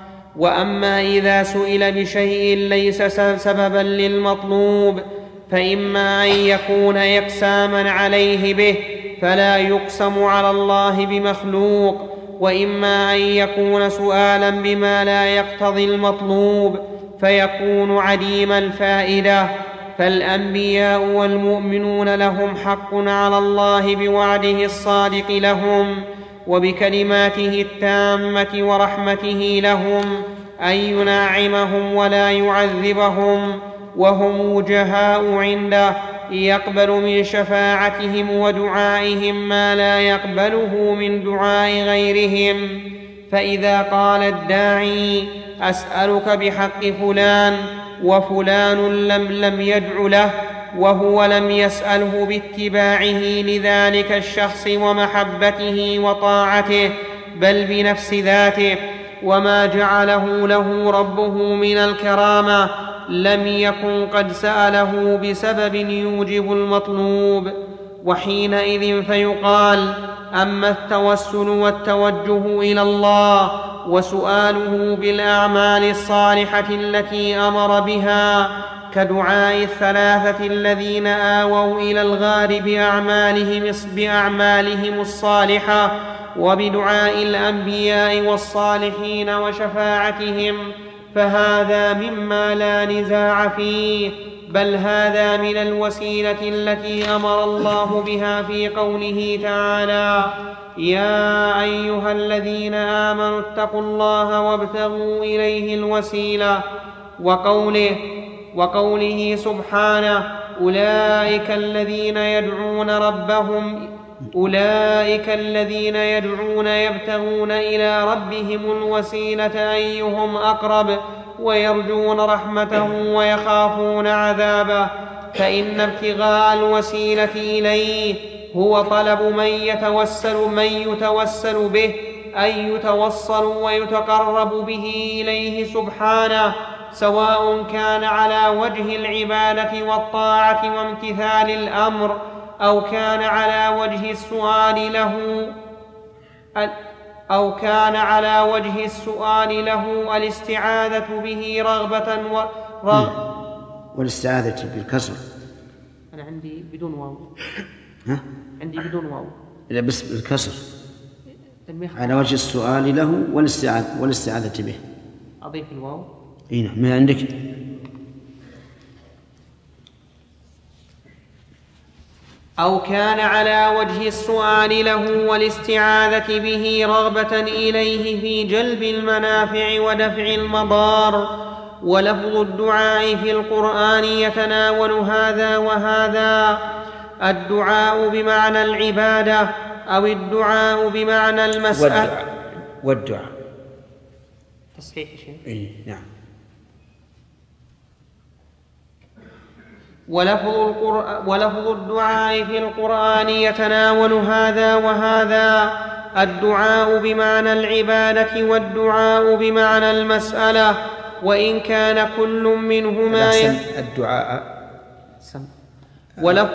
وأما إذا سئل بشيء ليس سببا للمطلوب فإما أن يكون يقساما عليه به فلا يقسم على الله بمخلوق، وإما أن يكون سؤالا بما لا يقتضي المطلوب فيكون عديم الفائدة. فالأنبياء والمؤمنون لهم حق على الله بوعده الصادق لهم وبكلماته التامة ورحمته لهم أن ينعمهم ولا يعذبهم، وهم وجهاء عنده يقبل من شفاعتهم ودعائهم ما لا يقبله من دعاء غيرهم. فإذا قال الداعي: أسألك بحق فلان، وفلان لم, لم يدع له وهو لم يسأله باتباعه لذلك الشخص ومحبته وطاعته، بل بنفس ذاته، وما جعله له ربه من الكرامة، لم يكن قد سأله بسبب يوجب المطلوب. وحينئذ فيقال: أما التوسل والتوجه إلى الله وسؤاله بالأعمال الصالحة التي أمر بها كدعاء الثلاثة الذين آووا إلى الغار بأعمالهم, بأعمالهم الصالحة، وبدعاء الأنبياء والصالحين وشفاعتهم، فهذا مما لا نزاع فيه، بل هذا من الوسيلة التي أمر الله بها في قوله تعالى: يا أيها الذين آمنوا اتقوا الله وابتغوا إليه الوسيلة، وقوله, وقوله سبحانه: أولئك الذين يدعون ربهم أولئك الذين يدعون يبتغون إلى ربهم الوسيلة أيهم أقرب ويرجون رحمته ويخافون عذابه. فإن ابتغاء الوسيلة إليه هو طلب من يتوسل, من يتوسل به، أي يتوصل ويتقرب به إليه سبحانه، سواء كان على وجه العبادة والطاعة وامتثال الأمر، أو كان على وجه السؤال له أو كان على وجه السؤال له الاستعاذة به رغبة ورغ... والاستعاذة بالكسر. أنا عندي بدون واو. ها؟ عندي بدون واو. لا بس بالكسر. على وجه السؤال له والاستعاذة والاستعاذة به. أضيف الواو. إيه نعم، ما عندك؟ أو كان على وجه السؤال له والاستعاذة به رغبة إليه في جلب المنافع ودفع المضار. ولفظ الدعاء في القرآن يتناول هذا وهذا: الدعاء بمعنى العبادة، أو الدعاء بمعنى المسألة. والدعاء, والدعاء. تصحيح شيء؟ إيه نعم. ولفظ, القرآن ولفظ الدعاء في القرآن يتناول هذا وهذا: الدعاء بمعنى العبادة والدعاء بمعنى المسألة، وإن كان كل منهما الدعاء ولف...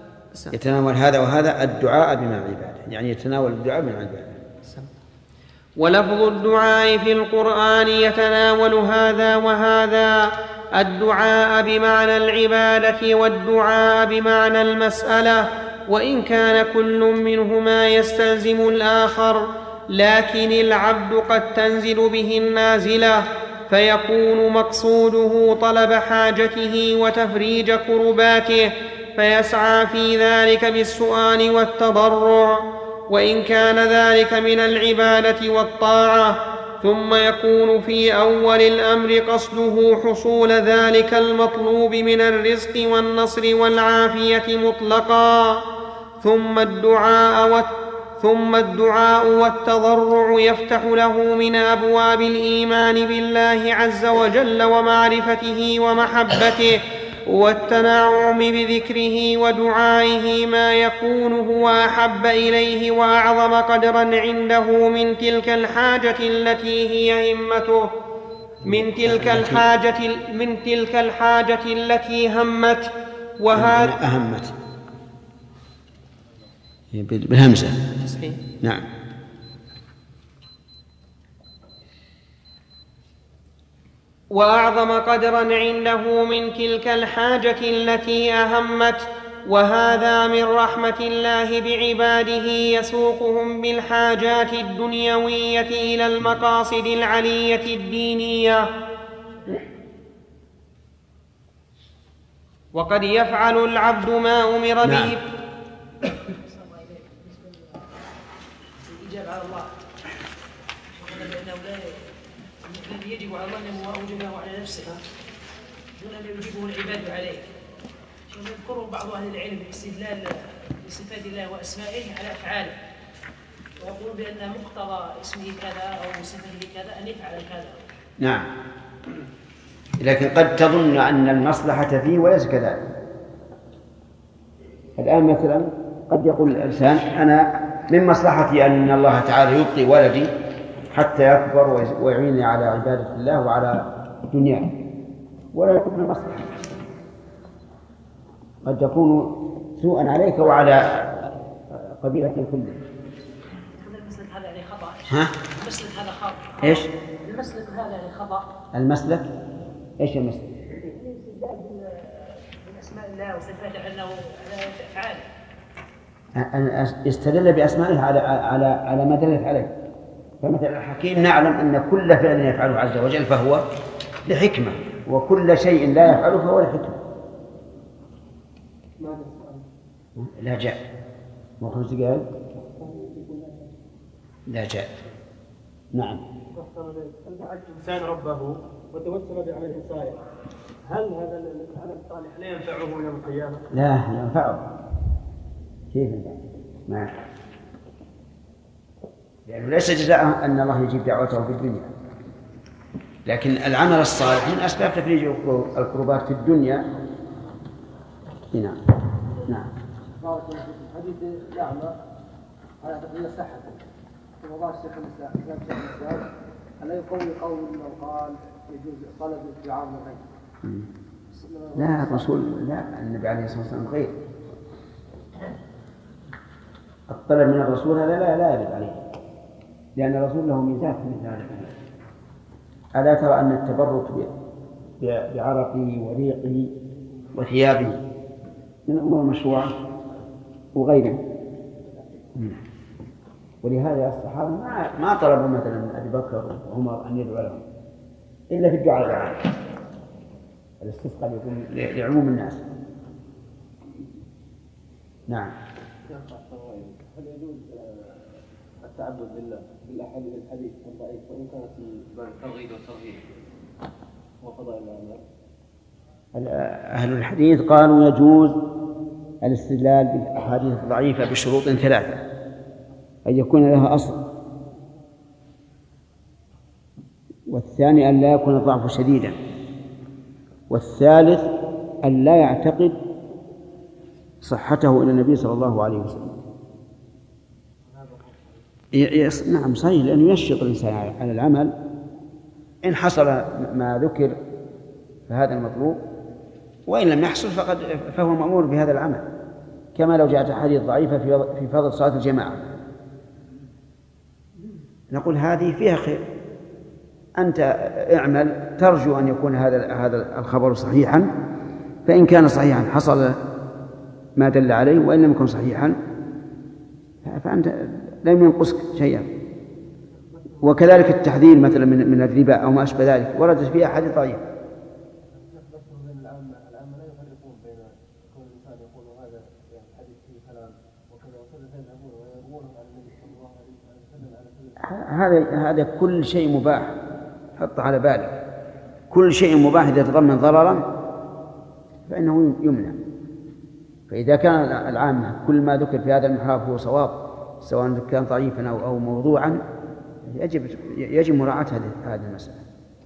يتناول هذا وهذا: الدعاء بمعنى العبادة، يعني يتناول الدعاء بمعنى العبادة. ولفظ الدعاء في القرآن يتناول هذا وهذا، الدعاء بمعنى العبادة والدعاء بمعنى المسألة، وإن كان كل منهما يستلزم الآخر، لكن العبد قد تنزل به النازلة، فيكون مقصوده طلب حاجته وتفريج كرباته، فيسعى في ذلك بالسؤال والتضرع، وإن كان ذلك من العبادة والطاعة، ثم يكون في أول الأمر قصده حصول ذلك المطلوب من الرزق والنصر والعافية مطلقا، ثم الدعاء والتضرع ثم الدعاء والتضرع يفتح له من أبواب الإيمان بالله عز وجل ومعرفته ومحبته والتنعم بذكره ودعائه ما يكون هو أحب إليه وأعظم قدرا عنده من تلك الحاجة التي هي همته من تلك الحاجة من تلك الحاجة التي همت وهذا أهمت بالهمزة. صحيح. نعم. وأعظم قدرا عنده من تلك الحاجة التي أهمت، وهذا من رحمة الله بعباده يسوقهم بالحاجات الدنيوية إلى المقاصد العلية الدينية. وقد يفعل العبد ما أمر به. نعم. الإجابة على الله بأنه الذي يجب على الله أنه أوجبه على نفسه دون أن يوجبه العباد عليه. يذكر بعض أهل العلم باستدلال بصفات الله وأسمائه على أفعاله، ويقول بأن مقتضى اسمه كذا أو صفته كذا أن يفعل كذا. نعم، لكن قد تظن أن المصلحة فيه وليس كذلك. الآن مثلا قد يقول الإنسان أنا من مصلحتي أن الله تعالى يبقي ولدي حتى يكبر ويعيني على عبادة الله وعلى دنياه، ولا يكون من مصلحة، قد يكون سوءا عليك وعلى قبيلة كلها. المسلك هذا يعني خطأ. ها؟ المسلك هذا خطأ. إيش؟ المسلك هذا يعني خطأ. المسلك؟ إيش المسلك؟ من أسماء الله وصفاته أنه على أفعاله. يستدل بأسمائه على على على ما دلت عليه. فمثلا الحكيم نعلم أن كل فعل يفعله عز وجل فهو لحكمة، وكل شيء لا يفعله فهو لحكمة. لا جاء وخمس قال لا جاء. نعم. الإنسان ربه وتوسل بعمله الصالح، هل هذا العمل الصالح لا ينفعه يوم القيامة؟ لا ينفعه. كيف ينفعه؟ ما لأنه ليس جزاء أن الله يجيب دعوته في الدنيا، لكن العمل الصالح من أسباب تفريج الكربات في الدنيا. نعم. نعم. حديث الأعمى على تقرير صحته في موضوع الشيخ الإسلام ألا يقول قول من قال يجوز طلب الدعاء من غيره؟ لا الرسول لا النبي عليه الصلاة والسلام غير الطلب من الرسول هذا لا لا يرد عليه، لأن الرسول له ميزات مثل هذا. ألا ترى أن التبرك بعرقه وريقه وثيابه من أمور مشروعة وغيره؟ ولهذا الصحابة ما ما طلبوا مثلا من أبي بكر وعمر أن يدعو لهم إلا في الدعاء العام. الاستسقاء يكون لعموم الناس. نعم. هل يجوز التعبد بالله بالأحاديث الحديث الضعيف وإن كانت في باب الترغيب والترهيب وفضائل الأعمال؟ أهل الحديث قالوا يجوز الاستدلال بالأحاديث الضعيفة بشروط ثلاثة: أن يكون لها أصل، والثاني أن لا يكون الضعف شديدا، والثالث أن لا يعتقد صحته إلى النبي صلى الله عليه وسلم. نعم صحيح، لأنه يشق الإنسان على العمل. إن حصل ما ذكر فهذا المطلوب، وإن لم يحصل فقد فهو مأمور بهذا العمل، كما لو جاءت أحاديث ضعيفة في فضل صلاة الجماعة. نقول هذه فيها خير، أنت اعمل ترجو أن يكون هذا هذا الخبر صحيحا، فإن كان صحيحا حصل ما دل عليه، وإن لم يكن صحيحا فأنت لم ينقصك شيئا. وكذلك التحذير مثلا من من الربا أو ما أشبه ذلك وردت فيها أحاديث ضعيفة. هذا هذا كل شيء مباح، حط على بالك كل شيء مباح إذا تضمن ضررا فإنه يمنع. فإذا كان العامة كل ما ذكر في هذا المحراف هو صواب، سواء كان ضعيفا أو أو موضوعا، يجب يجب مراعاة هذه هذه المسألة.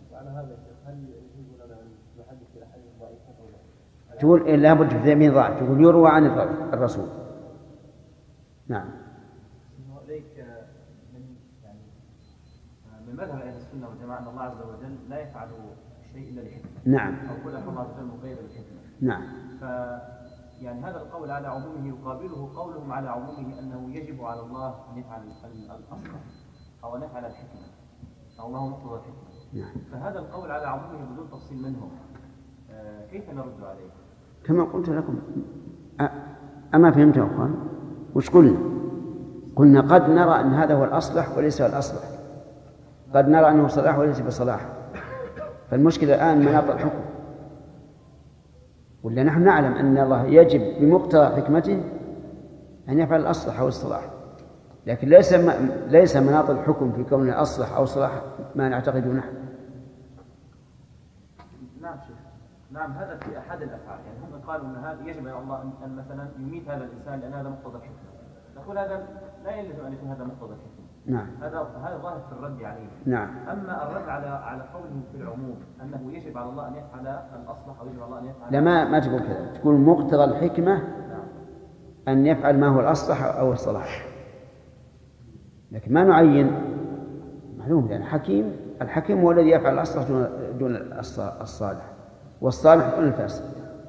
تقول لا بد في ذمين ضعف، تقول يروى عن الرسول. نعم. من مذهب أهل السنة والجماعة أن الله عز وجل لا يفعل شيء إلا لحكمة. نعم. أو كل الله عز وجل مغير للحكمة. نعم. ف يعني هذا القول على عمومه يقابله قولهم على عمومه أنه يجب على الله أن يفعل الأصل أو أن يفعل الحكمة أو ما هو مقتضى الحكمة. نعم. فهذا القول على عمومه بدون تفصيل منهم كيف نرد عليه؟ كما قلت لكم أما فهمت يا أخوان؟ وش قلنا؟ قلنا قد نرى أن هذا هو الأصلح وليس هو الأصلح، قد نرى أنه صلاح وليس بصلاح. فالمشكلة الآن مناط الحكم، ولا نحن نعلم أن الله يجب بمقتضى حكمته أن يفعل الأصلح أو الصلاح، لكن ليس ليس مناط الحكم في كون الأصلح أو الصلاح ما نعتقده نحن. نعم شيخ. نعم هذا في أحد الأفعال، يعني هم قالوا أن هذا يجب على الله أن مثلا يميت هذا الإنسان لأن هذا مقتضى الحكمة. نقول هذا لا يلزم أن يكون هذا مقتضى الحكمة. نعم. هذا هذا ظاهر في الرد عليه. نعم. أما الرد على على قوله في العموم أنه يجب على الله أن يفعل الأصلح أو يجب على الله أن يفعل. لا ما ما تقول كذا، تقول مقتضى الحكمة. نعم. أن يفعل ما هو الأصلح أو الصلاح، لكن ما نعين معلوم، لأن حكيم الحكيم هو الذي يفعل الأصلح دون دون الصالح، والصالح دون الفاسد.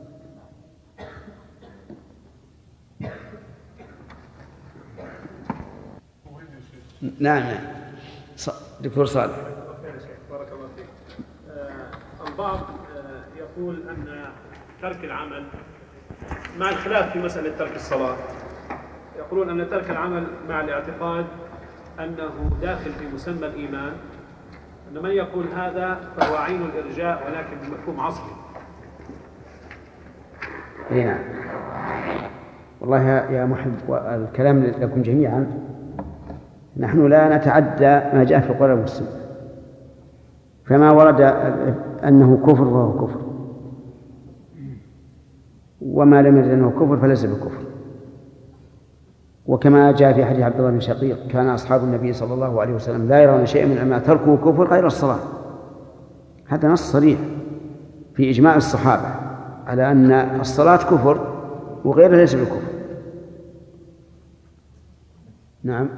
نعم نعم دكتور صالح. بارك الله فيك. البعض يقول أن ترك العمل مع الخلاف في مسألة ترك الصلاة، يقولون أن ترك العمل مع الاعتقاد أنه داخل في مسمى الإيمان، أن من يقول هذا فهو عين الإرجاء ولكن بمفهوم عصري. نعم. والله يا محب الكلام لكم جميعا، نحن لا نتعدى ما جاء في القرآن والسنة، فما ورد أنه كفر فهو كفر، وما لم يرد أنه كفر فليس بكفر. وكما جاء في حديث عبد الله بن شقيق كان أصحاب النبي صلى الله عليه وسلم لا يرون شيئا من ما تركوا كفر غير الصلاة. هذا نص صريح في إجماع الصحابة على أن الصلاة كفر وغيرها ليس بكفر. نعم.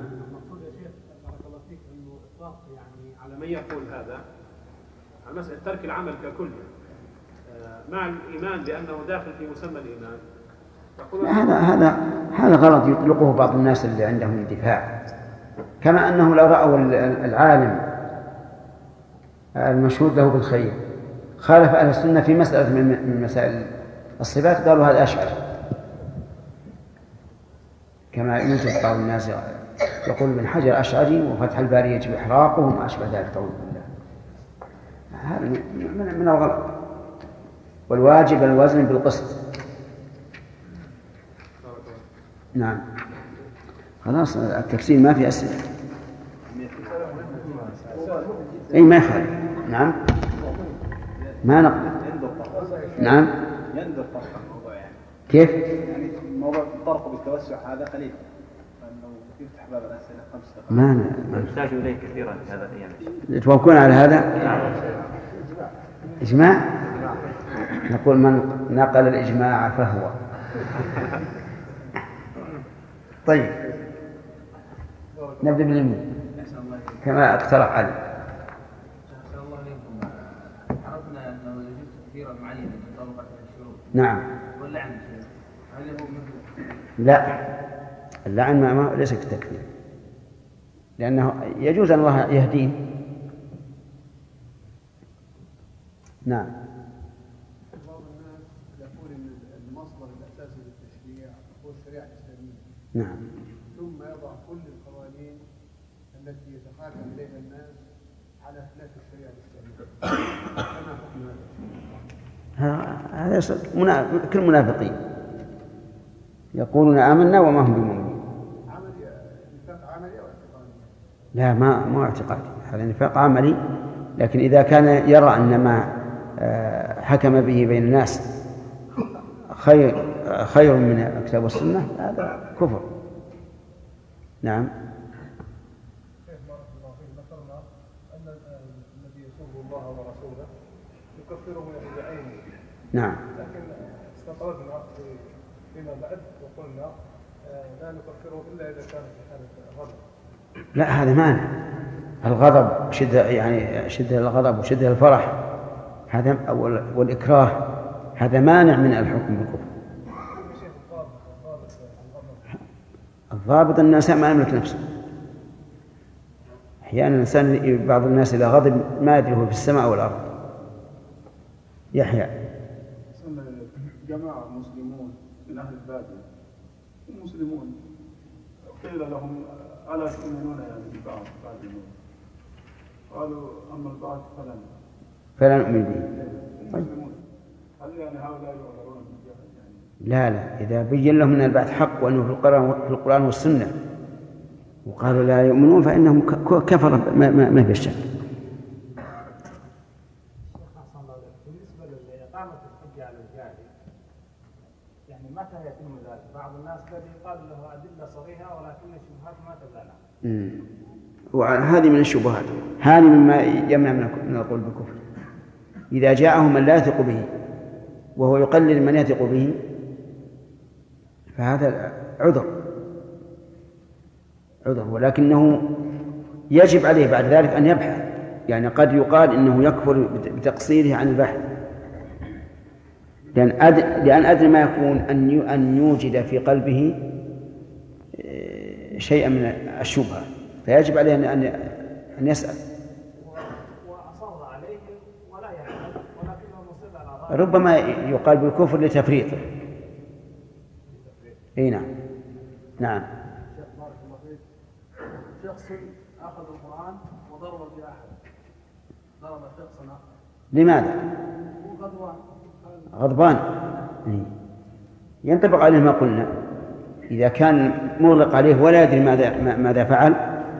من يقول هذا على مسألة ترك العمل ككل مع الإيمان بأنه داخل في مسمى الإيمان، هذا هذا هذا غلط يطلقه بعض الناس اللي عندهم اندفاع، كما أنه لو رأوا العالم المشهود له بالخير خالف أهل السنة في مسألة من مسائل الصفات قالوا هذا أشعري، كما يوجد بعض الناس يقول ابن حجر أشعري وفتح الباري يجب إحراقه وما أشبه ذلك. طول بالله هذا من, من الغلط، والواجب الوزن بالقسط. نعم خلاص التفسير ما في أسئلة. أي ما يخالف. نعم ما نقبل. نعم يندر طرق الموضوع يعني. كيف؟ يعني موضوع طرقه بالتوسع هذا قليل، أنه يفتح باب الأسئلة خمس دقائق. ما ما نحتاج إليه كثيرا في هذا الأيام. توافقون على هذا؟ إجماع؟ نقول من نقل الإجماع فهو. طيب نبدأ باليمين كما اقترح علي. عرفنا أنه يجوز تكفيرا معينا من طبقة الشروط. نعم. واللعن هل هو مثل؟ لا اللعن ما, ما ليس كتكفير، لأنه يجوز أن الله يهديه. نعم. بعض الناس يقول ان المصدر الاساسي للتشريع هو الشريعه الاسلاميه. نعم. ثم يضع كل القوانين التي يتحاكم اليها الناس على خلاف الشريعه الاسلاميه. فما حكم هذا الشيء؟ هذا كل منافقين يقولون آمنا وما هم بمؤمنين. عملي نفاق عملي او اعتقادي؟ لا، ما ما اعتقادي، هذا نفاق عملي. لكن إذا كان يرى أن ما حكم به بين الناس خير خير من الكتاب والسنة هذا كفر. نعم. ذكرنا أن الذي يسب الله ورسوله يكفره بعينه. نعم. لكن استطردنا فيما بعد وقلنا لا نكفره إلا إذا كان في حالة غضب. لا، هذا مانع. الغضب شدة، يعني شدة الغضب وشدة الفرح هذا والإكراه هذا مانع من الحكم بالكفر. الضابط الناس ما يملك نفسه. أحيانا الإنسان بعض الناس إذا غضب ما يدري هو في السماء والأرض. يحيى. جماعة مسلمون من أهل البادية مسلمون قيل لهم ألا تؤمنون يعني ببعض بعض الموت؟ قالوا أما البعض فلن فلا نؤمن به. طيب. هل يعني هؤلاء يعذرون بالجهل يعني؟ لا لا، إذا بين لهم أن البعث حق وأنه في القرآن في القرآن والسنة وقالوا لا يؤمنون فإنهم كفر ما ما, ما في الشك. بالنسبة لإقامة الحجة على الجاهل يعني متى يتم ذلك؟ بعض الناس قد يقال له أدلة صريحة ولكن الشبهات ما تبلغ. وهذه من الشبهات، هذه مما يمنع من القول بالكفر. إذا جاءه من لا يثق به وهو يقلل من يثق به فهذا عذر عذر ولكنه يجب عليه بعد ذلك أن يبحث. يعني قد يقال إنه يكفر بتقصيره عن البحث، لأن أدري, لأن أدري ما يكون أن أن يوجد في قلبه شيئا من الشبهة، فيجب عليه أن أن يسأل. وأصر عليه ولا يعلم ولكنه مصر على ربما يقال بالكفر لتفريطه. اي نعم. نعم. شيخ بارك الله فيك، شخص أخذ القرآن وضرب بأحد، ضرب شخصا آخر. لماذا؟ غضبان. غضبان. ينطبق عليه ما قلنا. إذا كان مغلق عليه ولا يدري ماذا ماذا فعل،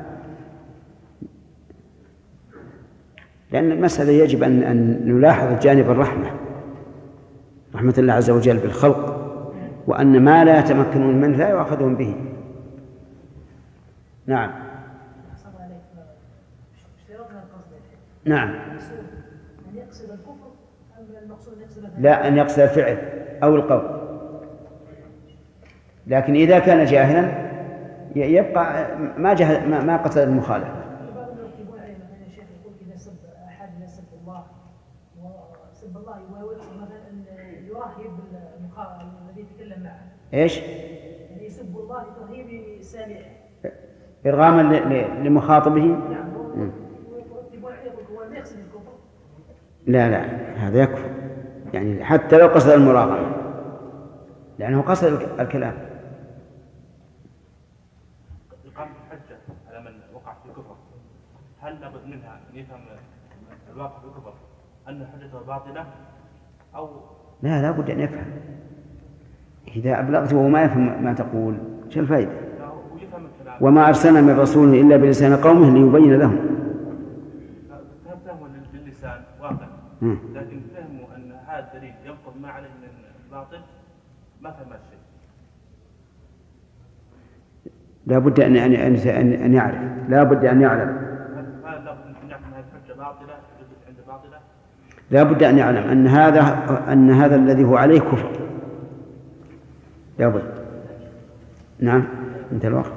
لأن المسألة يجب أن أن نلاحظ جانب الرحمة، رحمة الله عز وجل بالخلق، وأن ما لا يتمكنون منه لا يؤاخذهم به. نعم. نعم. لا، أن يقصد الفعل أو القول. لكن إذا كان جاهلا يبقى ما جهل ما, ما قصد المخالفة. ايش؟ يعني يسب الله ترهيب سامعه. إرغاما لمخاطبه؟ نعم. ويرتبون عليه هو ما يقصد الكفر. لا لا، هذا يكفر، يعني حتى لو قصد المراغمة، لأنه قصد الكلام. إقامة الحجة على من وقع في الكفر، هل لابد منها أن يفهم الواقع في الكفر أن حجته باطلة أو لا؟ لا بد أن يفهم. إذا أبلغته وهو ما يفهم ما تقول شو الفائدة؟ وما أرسلنا من رسول إلا بلسان قومه ليبين لهم. فهموا باللسان واقع، لكن فهموا أن هذا الدليل ينقض ما عليه من الباطل ما فهم الشيء. لا بد أن أن أن أن يعرف، لا بد أن يعلم. هل لا بد أن يعلم هذه الحجة باطلة عند باطلة؟ لا بد أن يعلم أن هذا أن هذا الذي هو عليه كفر. لا بد. نعم. انتهى الوقت.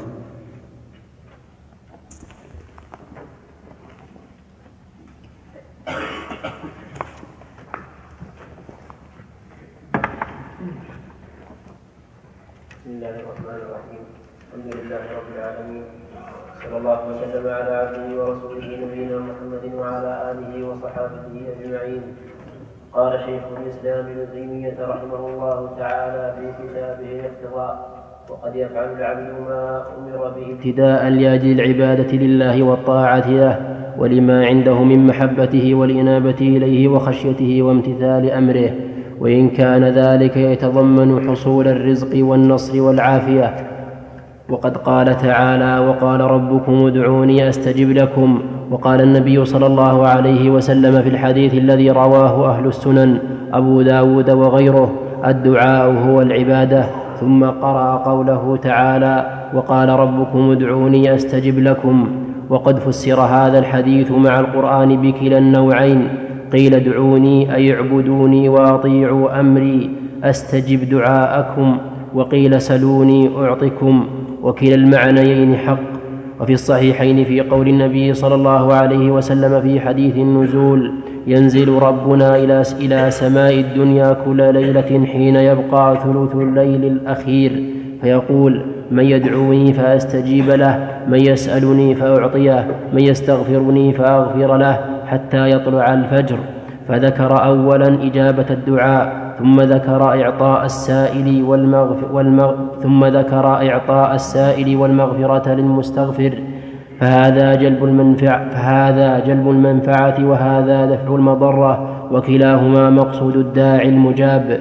بسم الله الرحمن الرحيم. الحمد لله رب العالمين، صلى الله وسلم على عبده ورسوله نبينا محمد وعلى آله وصحابته أجمعين. قال شيخ الإسلام ابن تيمية رحمه الله تعالى في كتابه الاقتضاء: وقد يفعل العبد ما أمر به ابتداء لأجل العبادة لله والطاعة له، ولما عنده من محبته والإنابة إليه وخشيته وامتثال أمره، وإن كان ذلك يتضمن حصول الرزق والنصر والعافية. وقد قال تعالى: وقال ربكم ادعوني أستجب لكم. وقال النبي صلى الله عليه وسلم في الحديث الذي رواه أهل السنن أبو داود وغيره: الدعاء هو العبادة. ثم قرأ قوله تعالى: وقال ربكم ادعوني أستجب لكم. وقد فسر هذا الحديث مع القرآن بكلا النوعين: قيل ادعوني أي اعبدوني وأطيعوا أمري أستجب دعاءكم، وقيل سلوني أعطكم، وكلا المعنيين حق. وفي الصحيحين في قول النبي صلى الله عليه وسلم في حديث النزول: ينزل ربنا إلى سماء الدنيا كل ليلة حين يبقى ثلث الليل الأخير فيقول: من يدعوني فأستجيب له، من يسألني فأعطيه، من يستغفرني فأغفر له، حتى يطلع الفجر. فذكر أولا إجابة الدعاء، ثم ذكر إعطاء السائل والمغف والمغ... ثم ذكر إعطاء السائل والمغفرة للمستغفر، فهذا جلب المنفعة فهذا جلب المنفعة وهذا دفع المضرة، وكلاهما مقصود الداعي المجاب.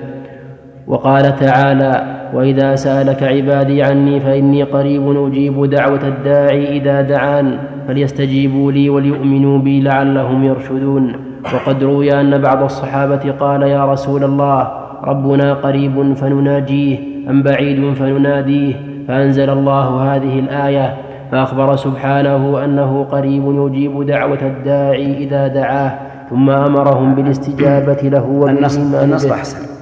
وقال تعالى: وإذا سألك عبادي عني فإني قريب أجيب دعوة الداعي إذا دعان فليستجيبوا لي وليؤمنوا بي لعلهم يرشدون. وقد روي أن بعض الصحابة قال: يا رسول الله، ربنا قريب فنناجيه أم بعيد فنناديه؟ فأنزل الله هذه الآية، فأخبر سبحانه أنه قريب يجيب دعوة الداعي إذا دعاه، ثم أمرهم بالاستجابة له وبالإيمان النص به. أحسن.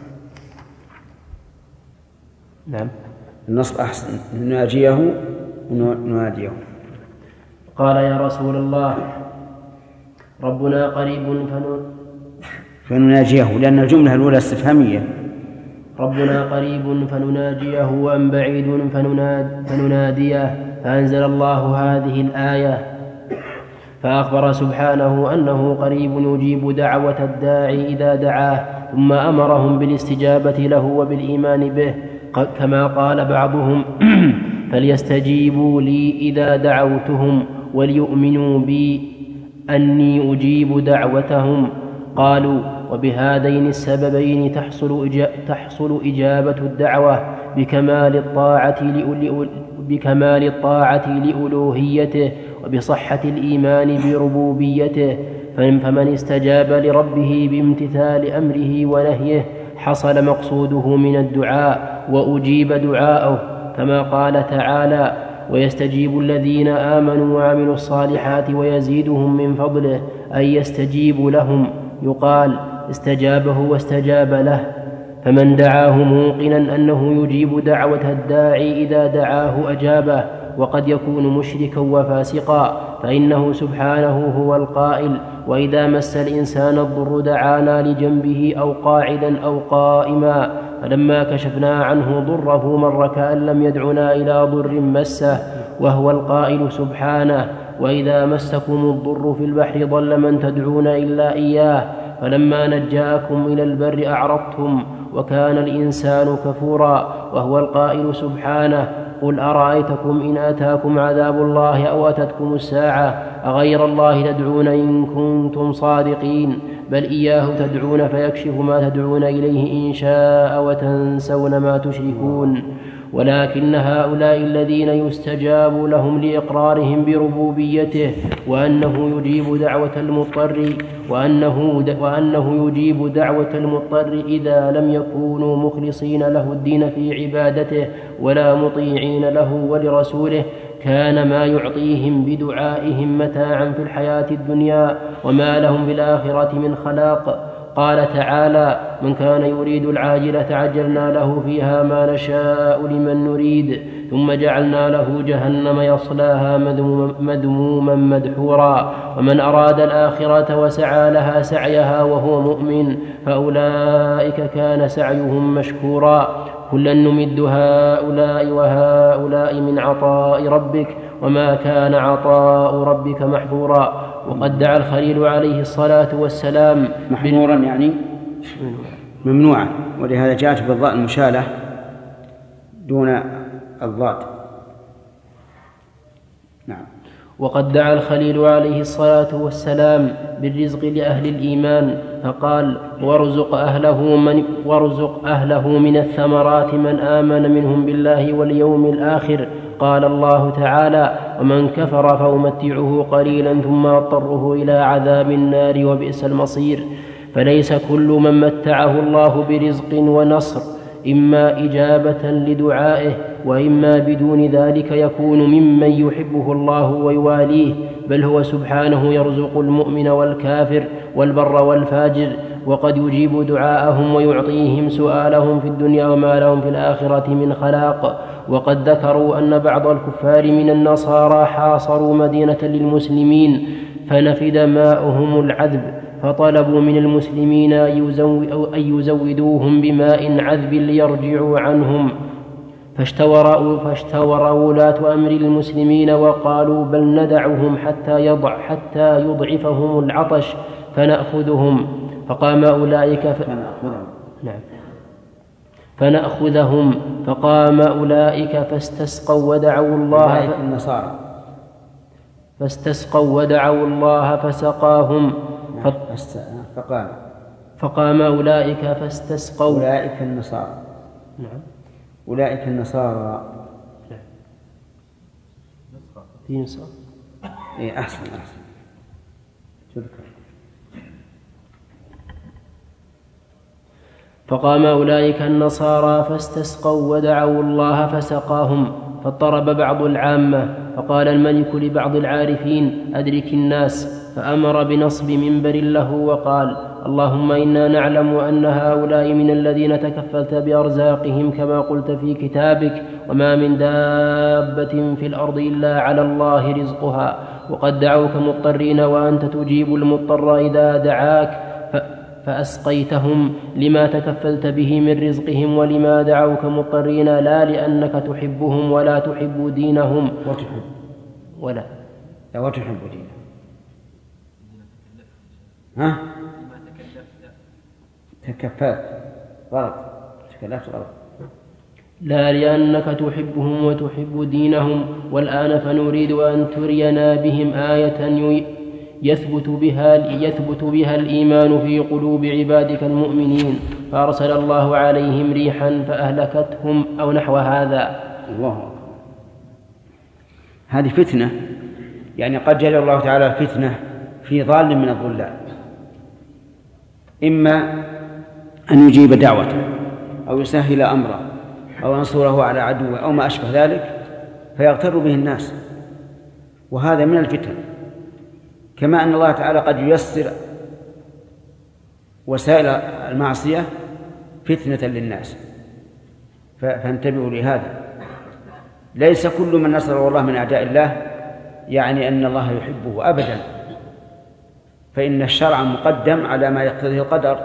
نعم، النص أحسن: نناجيه ونناديه. قال: يا رسول الله، ربنا قريب فنناجيه، لأن الجملة الأولى استفهامية. ربنا قريب فنناجيه أم بعيد فنناد فنناديه؟ فأنزل الله هذه الآية، فأخبر سبحانه أنه قريب يجيب دعوة الداعي إذا دعاه، ثم أمرهم بالاستجابة له وبالإيمان به، كما قال بعضهم: فليستجيبوا لي إذا دعوتهم وليؤمنوا بي أني أجيب دعوتهم. قالوا: وبهذين السببين تحصل, إجا تحصل إجابة الدعوة بكمال الطاعة بكمال الطاعة لألوهيته وبصحة الإيمان بربوبيته. فمن استجاب لربه بامتثال أمره ونهيه حصل مقصوده من الدعاء وأجيب دعاءه، كما قال تعالى: ويستجيب الذين آمنوا وعملوا الصالحات ويزيدهم من فضله، أي يستجيب لهم. يقال: استجابه واستجاب له. فمن دعاه موقنا أنه يجيب دعوة الداعي إذا دعاه أجابه، وقد يكون مشركا وفاسقا، فإنه سبحانه هو القائل: وإذا مس الإنسان الضر دعانا لجنبه أو قاعدا أو قائما، فلما كشفنا عنه ضره مر كأن لم يدعنا إلى ضر مسه، وهو القائل سبحانه: وإذا مسكم الضر في البحر ضل من تدعون إلا إياه، فلما نجاكم إلى البر أعرضتم وكان الإنسان كفورا، وهو القائل سبحانه: قل أرأيتكم إن أتاكم عذاب الله أو أتتكم الساعة أغير الله تدعون إن كنتم صادقين، بل إياه تدعون فيكشف ما تدعون إليه إن شاء وتنسون ما تشركون. ولكن هؤلاء الذين يستجاب لهم لإقرارهم بربوبيته وأنه يجيب دعوة المضطر وأنه, وأنه يجيب دعوة المضطر إذا لم يكونوا مخلصين له الدين في عبادته ولا مطيعين له ولرسوله، كان ما يعطيهم بدعائهم متاعا في الحياة الدنيا وما لهم بالآخرة من خلاق. قال تعالى: من كان يريد العاجلة عجلنا له فيها ما نشاء لمن نريد ثم جعلنا له جهنم يصلاها مذموما مدحورا، ومن أراد الآخرة وسعى لها سعيها وهو مؤمن فأولئك كان سعيهم مشكورا، وكلا نمد هؤلاء وهؤلاء من عطاء ربك وما كان عطاء ربك محظورا. وقد دعا الخليل عليه الصلاة والسلام محظورا يعني ممنوعا، ولهذا جاءت بالضاء المشالة دون الضاد. نعم. وقد دعا الخليل عليه الصلاة والسلام بالرزق لأهل الإيمان فقال وارزق أهله من, وارزق أهله من الثمرات من آمن منهم بالله واليوم الآخر. قال الله تعالى ومن كفر فأمتعه قليلا ثم أضطره إلى عذاب النار وبئس المصير. فليس كل من متعه الله برزق ونصر إما إجابة لدعائه وإما بدون ذلك يكون ممن يحبه الله ويواليه، بل هو سبحانه يرزق المؤمن والكافر والبر والفاجر، وقد يجيب دعاءهم ويعطيهم سؤالهم في الدنيا وما لهم في الآخرة من خلاق. وقد ذكروا أن بعض الكفار من النصارى حاصروا مدينة للمسلمين فنفد ماؤهم العذب، فطلبوا من المسلمين أن يزودوهم بماء عذب ليرجعوا عنهم، فاشتور, فاشتور ولاة أمر المسلمين وقالوا بل ندعهم حتى, يضع حتى يضعفهم العطش فنأخذهم. فقام أولئك ف... نعم. فنأخذهم فقام أولئك فاستسقوا ودعوا الله ف... النصارى فاستسقوا ودعوا الله فسقاهم. ف... فقام فقام أولئك فاستسقوا أولئك النصارى. نعم. أولئك النصارى. في نصارى. إيه أحسن أحسن تذكر. فقام أولئك النصارى فاستسقوا ودعوا الله فسقاهم. فاضطرب بعض العامة فقال الملك لبعض العارفين أدرك الناس، فأمر بنصب منبر له وقال اللهم إنا نعلم أن هؤلاء من الذين تكفلت بأرزاقهم كما قلت في كتابك وما من دابة في الأرض إلا على الله رزقها، وقد دعوك مضطرين وأنت تجيب المضطر إذا دعاك فأسقيتهم لما تكفلت به من رزقهم ولما دعوك مضطرين لا لأنك تحبهم ولا تحب دينهم وتحب ولا لا وتحب دينهم. ها تكفلت غلط تكلفت غلط لا لأنك تحبهم وتحب دينهم. والآن فنريد أن ترينا بهم آية يثبت بها, يثبت بها الإيمان في قلوب عبادك المؤمنين، فأرسل الله عليهم ريحا فأهلكتهم أو نحو هذا. الله هذه فتنة، يعني قد جعل الله تعالى الفتنة في ضال من الضلال، إما أن يجيب دعوته أو يسهل أمره أو ينصره على عدوه أو ما أشبه ذلك فيغتر به الناس، وهذا من الفتن. كما أن الله تعالى قد ييسر وسائل المعصية فتنة للناس، فانتبهوا لهذا. ليس كل من نصره الله من أعداء الله يعني أن الله يحبه أبدا، فإن الشرع مقدم على ما يقتضيه القدر،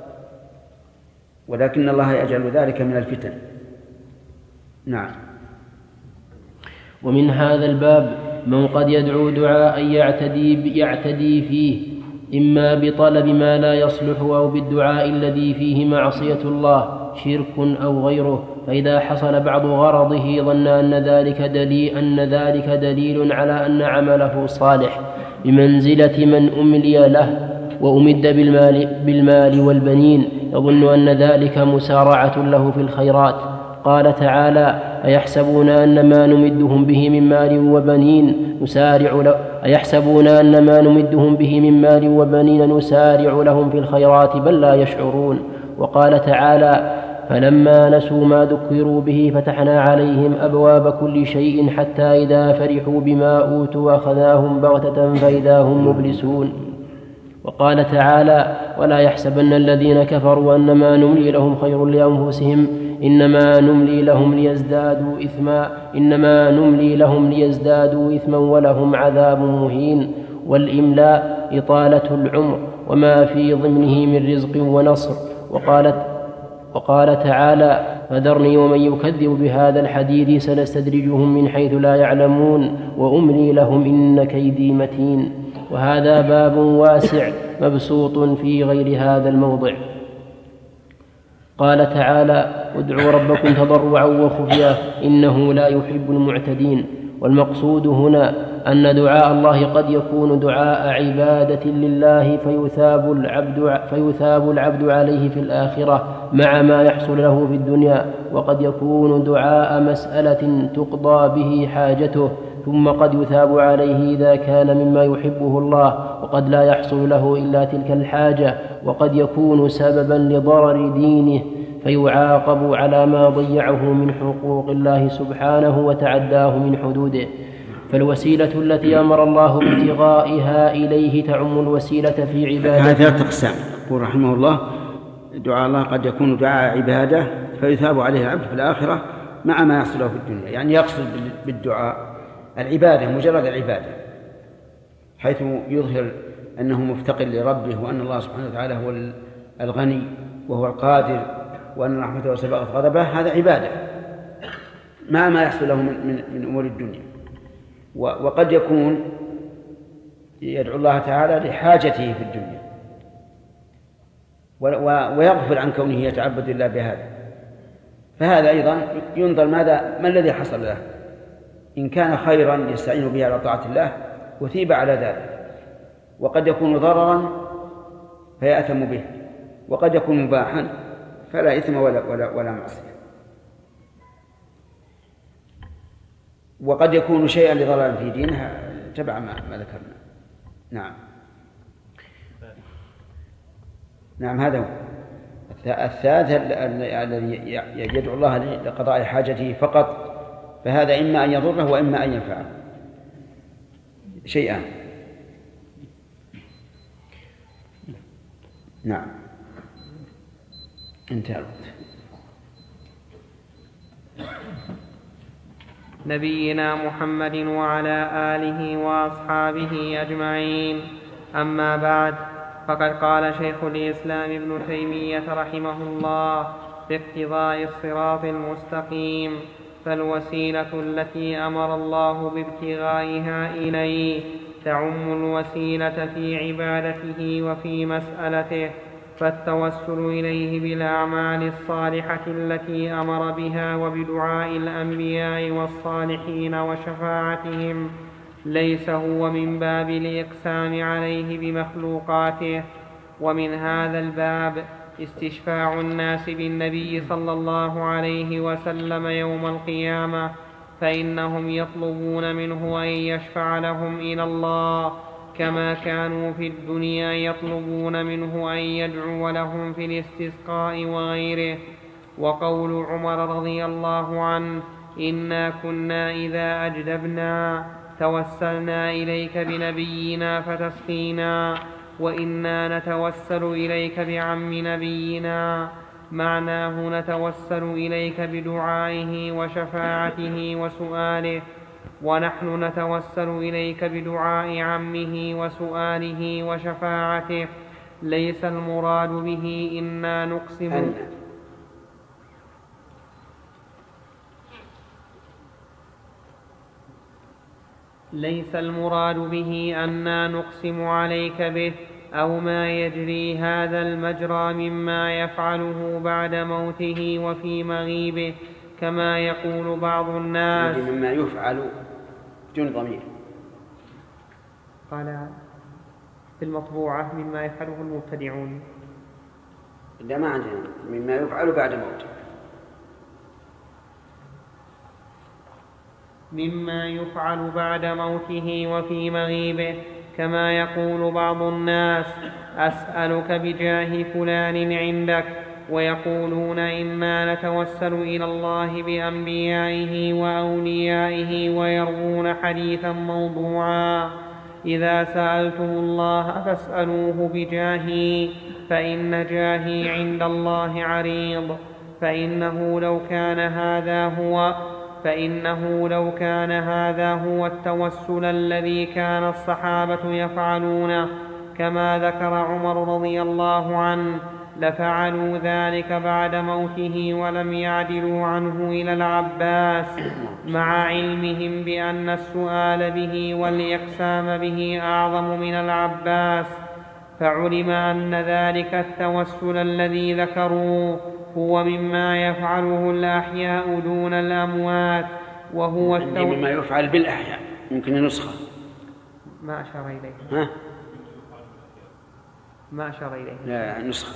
ولكن الله يجعل ذلك من الفتن. نعم. ومن هذا الباب من قد يدعو دعاء يعتدي, يعتدي فيه إما بطلب ما لا يصلح أو بالدعاء الذي فيه معصية الله شرك أو غيره، فإذا حصل بعض غرضه ظن أن ذلك دليل, أن ذلك دليل على أن عمله صالح بمنزلة من أملي له وأمد بالمال, بالمال والبنين، يظن أن ذلك مسارعة له في الخيرات. قال تعالى أيحسبون أن ما نمدهم به من مال وبنين نسارع له أيحسبون أن ما نمدهم به من مال وبنين نسارع لهم في الخيرات بل لا يشعرون. وقال تعالى فلما نسوا ما ذكروا به فتحنا عليهم أبواب كل شيء حتى إذا فرحوا بما أوتوا أخذناهم بغتة فإذا هم مبلسون. وقال تعالى ولا يحسبن الذين كفروا أنما نملي لهم خير لأنفسهم إنما نملي لهم ليزدادوا إثما إنما نملي لهم ليزدادوا إثما ولهم عذاب مهين. والإملاء إطالة العمر وما في ضمنه من رزق ونصر. وقالت وقال تعالى فذرني ومن يكذب بهذا الحديث سنستدرجهم من حيث لا يعلمون وأملي لهم إن كيدي متين. وهذا باب واسع مبسوط في غير هذا الموضع. قال تعالى ادعوا ربكم تضرعا وخفيا إنه لا يحب المعتدين. والمقصود هنا أن دعاء الله قد يكون دعاء عبادة لله فيثاب العبد, فيثاب العبد عليه في الآخرة مع ما يحصل له في الدنيا، وقد يكون دعاء مسألة تقضى به حاجته ثم قد يثاب عليه إذا كان مما يحبه الله، وقد لا يحصل له إلا تلك الحاجة، وقد يكون سببا لضرر دينه فيعاقب على ما ضيعه من حقوق الله سبحانه وتعداه من حدوده. فالوسيلة التي أمر الله بابتغائها إليه تعم الوسيلة في عبادته. هذا ثلاثة أقسام. يقول رحمه الله دعاء الله قد يكون دعاء عبادة فيثاب عليه العبد في الآخرة مع ما يحصل له في الدنيا، يعني يقصد بالدعاء العبادة مجرد العبادة، حيث يظهر أنه مفتقر لربه وأن الله سبحانه وتعالى هو الغني وهو القادر وأن رحمته سبقت غضبه. هذا عبادة مع ما يحصل له من, من, من أمور الدنيا. وقد يكون يدعو الله تعالى لحاجته في الدنيا ويغفل عن كونه يتعبد الله بهذا، فهذا أيضا ينظر ماذا ما الذي حصل له. إن كان خيرا يستعين به على طاعة الله وثيب على ذلك، وقد يكون ضررا فيأثم به، وقد يكون مباحا فلا إثم ولا, ولا, ولا معصية، وقد يكون شيئا لضرر في دينها تبع ما, ما ذكرنا. نعم نعم هذا هو الثالث الذي يدعو الله لقضاء حاجته فقط، فهذا إما أن يضره وإما أن ينفعه، شيئان. نعم انتهى الوقت. نبينا محمد وعلى آله وأصحابه أجمعين. أما بعد، فقد قال شيخ الإسلام ابن تيمية رحمه الله في اقتضاء الصراط المستقيم: فالوسيلة التي أمر الله بابتغائها إليه تعم الوسيلة في عبادته وفي مسألته، فالتوسل إليه بالأعمال الصالحة التي أمر بها وبدعاء الأنبياء والصالحين وشفاعتهم ليس هو من باب الإقسام عليه بمخلوقاته. ومن هذا الباب استشفاع الناس بالنبي صلى الله عليه وسلم يوم القيامة، فإنهم يطلبون منه أن يشفع لهم إلى الله كما كانوا في الدنيا يطلبون منه أن يدعو لهم في الاستسقاء وغيره. وقول عمر رضي الله عنه: إنا كنا إذا أجدبنا توسلنا إليك بنبينا فتسقينا، وإنا نتوسل إليك بعم نبينا، معناه نتوسل إليك بدعائه وشفاعته وسؤاله، ونحن نتوسل إليك بدعاء عمه وسؤاله وشفاعته. ليس المراد به إنا نقسم ليس المراد به أننا نقسم عليك به أو ما يجري هذا المجرى مما يفعله بعد موته وفي مغيبه كما يقول بعض الناس. مما يفعل بدون ضمير. قال في المطبوعة مما يفعله المبتدعون. لا ما عندنا مما يفعل بعد موته. مما يفعل بعد موته وفي مغيبه كما يقول بعض الناس: أسألك بجاه فلان عندك، ويقولون إنا نتوسل إلى الله بأنبيائه وأوليائه ويروون حديثا موضوعا: إذا سألتم الله فاسألوه بجاهي فإن جاهي عند الله عريض. فإنه لو كان هذا هو فإنه لو كان هذا هو التوسل الذي كان الصحابة يفعلونه كما ذكر عمر رضي الله عنه، لفعلوا ذلك بعد موته ولم يعدلوا عنه إلى العباس، مع علمهم بأن السؤال به والإقسام به أعظم من العباس. فعلم أن ذلك التوسل الذي ذكروا هو مما يفعله الأحياء دون الأموات، وهو التو... مما يفعل بالأحياء. يمكن نسخة ما أشار إليه. ها؟ ما أشار إليه. لا نسخة.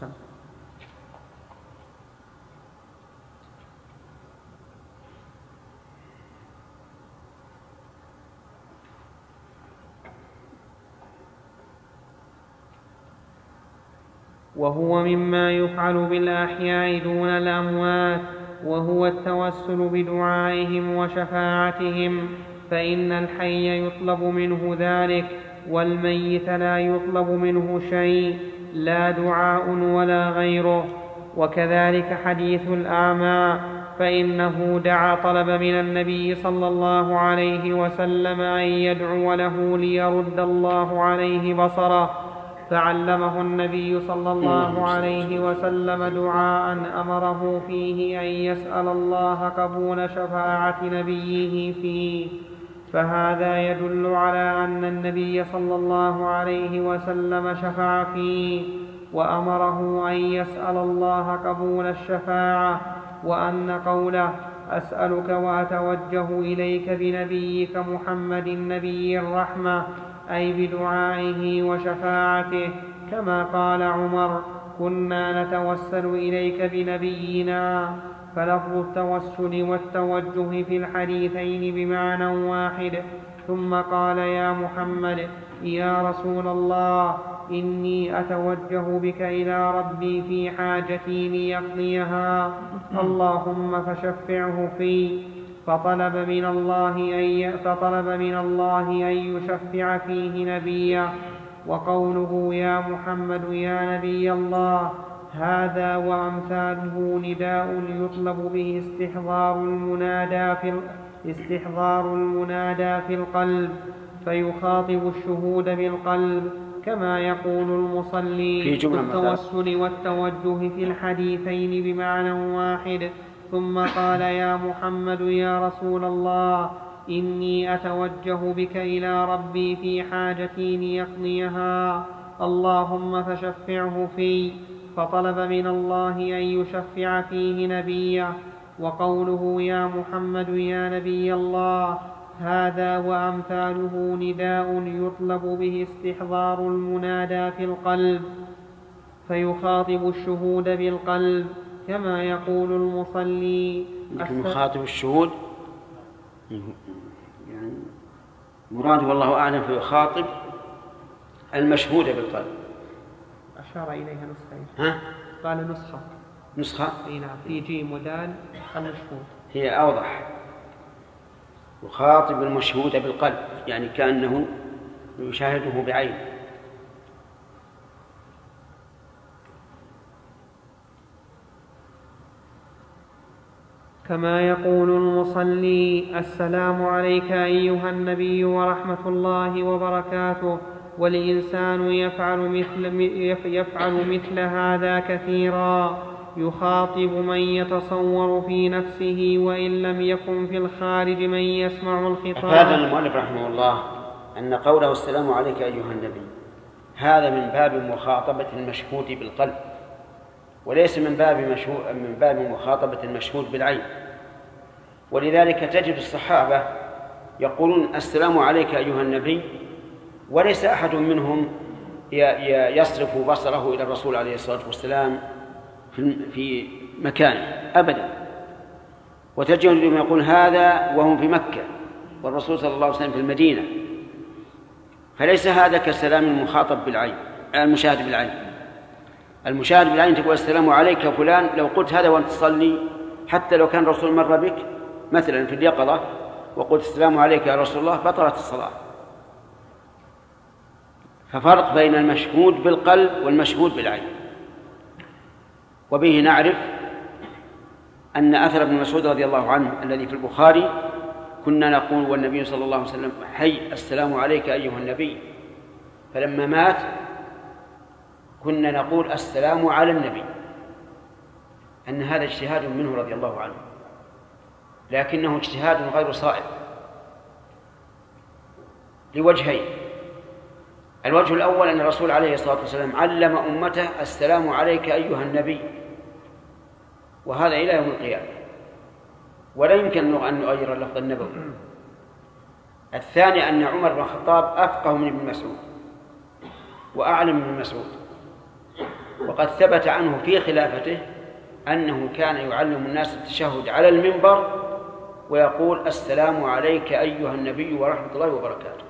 وهو مما يفعل بالأحياء دون الأموات، وهو التوسل بدعائهم وشفاعتهم، فإن الحي يطلب منه ذلك والميت لا يطلب منه شيء، لا دعاء ولا غيره. وكذلك حديث الأعمى، فإنه دعا طلب من النبي صلى الله عليه وسلم أن يدعو له ليرد الله عليه بصره، فعلمه النبي صلى الله عليه وسلم دعاء أمره فيه أن يسأل الله قبول شفاعة نبيه فيه، فهذا يدل على أن النبي صلى الله عليه وسلم شفع فيه وأمره أن يسأل الله قبول الشفاعة، وأن قوله أسألك وأتوجه إليك بنبيك محمد نبي الرحمة أي بدعائه وشفاعته، كما قال عمر كنا نتوسل إليك بنبينا. فلفظ التوسل والتوجه في الحديثين بمعنى واحد. ثم قال يا محمد يا رسول الله إني أتوجه بك إلى ربي في حاجتي ليقضيها، اللهم فشفعه في. فطلب من الله أن فطلب من الله أن يشفع فيه نبيه. وقوله يا محمد يا نبي الله هذا وأمثاله نداء يطلب به استحضار المنادى في استحضار المنادى في القلب، فيخاطب الشهود بالقلب كما يقول المصلي في التوسل والتوجه في الحديثين بمعنى واحد. ثم قال يا محمد يا رسول الله إني أتوجه بك إلى ربي في حاجتي ليقضيها، اللهم فشفعه في. فطلب من الله أن يشفع فيه نبيه. وقوله يا محمد يا نبي الله هذا وأمثاله نداء يطلب به استحضار المنادى في القلب، فيخاطب الشهود بالقلب كما يقول المصلي. يخاطب الشهود يعني مراد والله أعلم، فيخاطب المشهود بالقلب. أشار إليها نسخة. ها؟ قال نسخة. نسخة؟ اي نعم، في جيم ودال المشهود. هي أوضح. يخاطب المشهود بالقلب يعني كأنه يشاهده بعينه. كما يقول المصلي السلام عليك أيها النبي ورحمة الله وبركاته. والإنسان يفعل مثل, يفعل مثل هذا كثيرا، يخاطب من يتصور في نفسه وإن لم يكن في الخارج من يسمع الخطاب. هذا المؤلف رحمه الله أن قوله السلام عليك أيها النبي هذا من باب مخاطبة المشهود بالقلب، وليس من باب من باب مخاطبة المشهود بالعين. ولذلك تجد الصحابة يقولون السلام عليك أيها النبي، وليس أحد منهم يصرف بصره إلى الرسول عليه الصلاة والسلام في مكانه أبدا. وتجدهم يقول هذا وهم في مكة والرسول صلى الله عليه وسلم في المدينة، فليس هذا كسلام المخاطب بالعين المشاهد بالعين. المشاهد بالعين تقول السلام عليك يا فلان، لو قلت هذا وأنت تصلي حتى لو كان الرسول مر بك مثلا في اليقظة وقلت السلام عليك يا رسول الله بطلت الصلاة. ففرق بين المشهود بالقلب والمشهود بالعين. وبه نعرف أن أثر ابن مسعود رضي الله عنه الذي في البخاري كنا نقول والنبي صلى الله عليه وسلم حي السلام عليك أيها النبي، فلما مات كنا نقول السلام على النبي، أن هذا اجتهاد منه رضي الله عنه، لكنه اجتهاد غير صائب لوجهين. الوجه الأول أن الرسول عليه الصلاة والسلام علم أمته السلام عليك أيها النبي، وهذا إلى يوم القيامة، ولا يمكن أن نغير اللفظ النبوي. الثاني أن عمر بن الخطاب أفقه من ابن مسعود وأعلم من ابن مسعود، وقد ثبت عنه في خلافته أنه كان يعلم الناس التشهد على المنبر ويقول السلام عليك أيها النبي ورحمة الله وبركاته.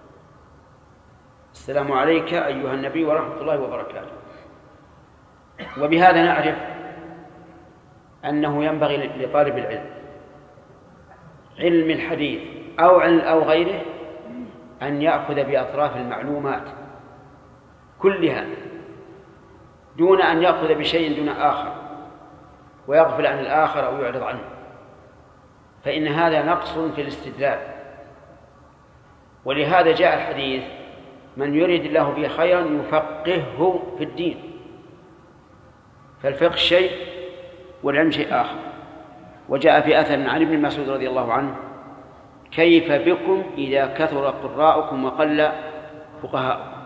السلام عليك أيها النبي ورحمة الله وبركاته. وبهذا نعرف أنه ينبغي لطالب العلم علم الحديث أو علم أو غيره أن يأخذ بأطراف المعلومات كلها دون أن يأخذ بشيء دون آخر ويغفل عن الآخر أو يعرض عنه، فإن هذا نقص في الاستدلال. ولهذا جاء الحديث من يريد الله به خيرا يفقهه في الدين، فالفقه شيء والعلم شيء آخر. وجاء في أثر عن ابن مسعود رضي الله عنه كيف بكم إذا كثر قراءكم وقل فقهاءكم.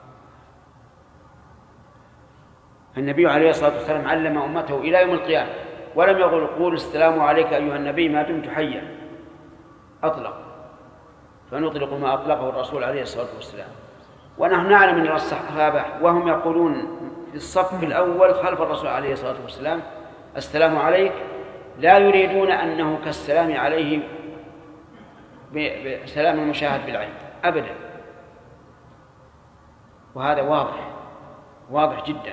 النبي عليه الصلاة والسلام علم أمته إلى يوم القيامة ولم يقل قول السلام عليك أيها النبي ما دمت حيا، أطلق، فنطلق ما أطلقه الرسول عليه الصلاة والسلام. ونحن نعلم أن الصحابة وهم يقولون في الصف الأول خلف الرسول عليه الصلاة والسلام السلام عليك لا يريدون أنه كالسلام عليه بسلام المشاهد بالعين أبدا، وهذا واضح واضح جدا.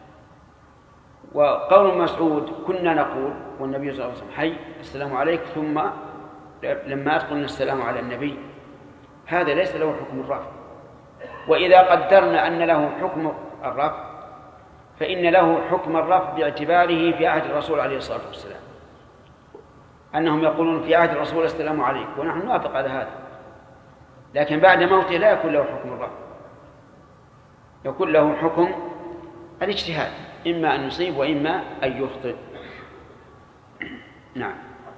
وقول مسعود كنا نقول والنبي صلى الله عليه وسلم حي السلام عليك، ثم لما أدخلنا السلام على النبي، هذا ليس له حكم الرفع. وإذا قدرنا أن له حكم الرفع فإن له حكم الرفع باعتباره في عهد الرسول عليه الصلاة والسلام، أنهم يقولون في عهد الرسول السلام عليك، ونحن نوافق على هذا. لكن بعد موته لا يكون له حكم الرفع، يكون له حكم الاجتهاد، إما أن يصيب وإما أن يخطئ. نعم.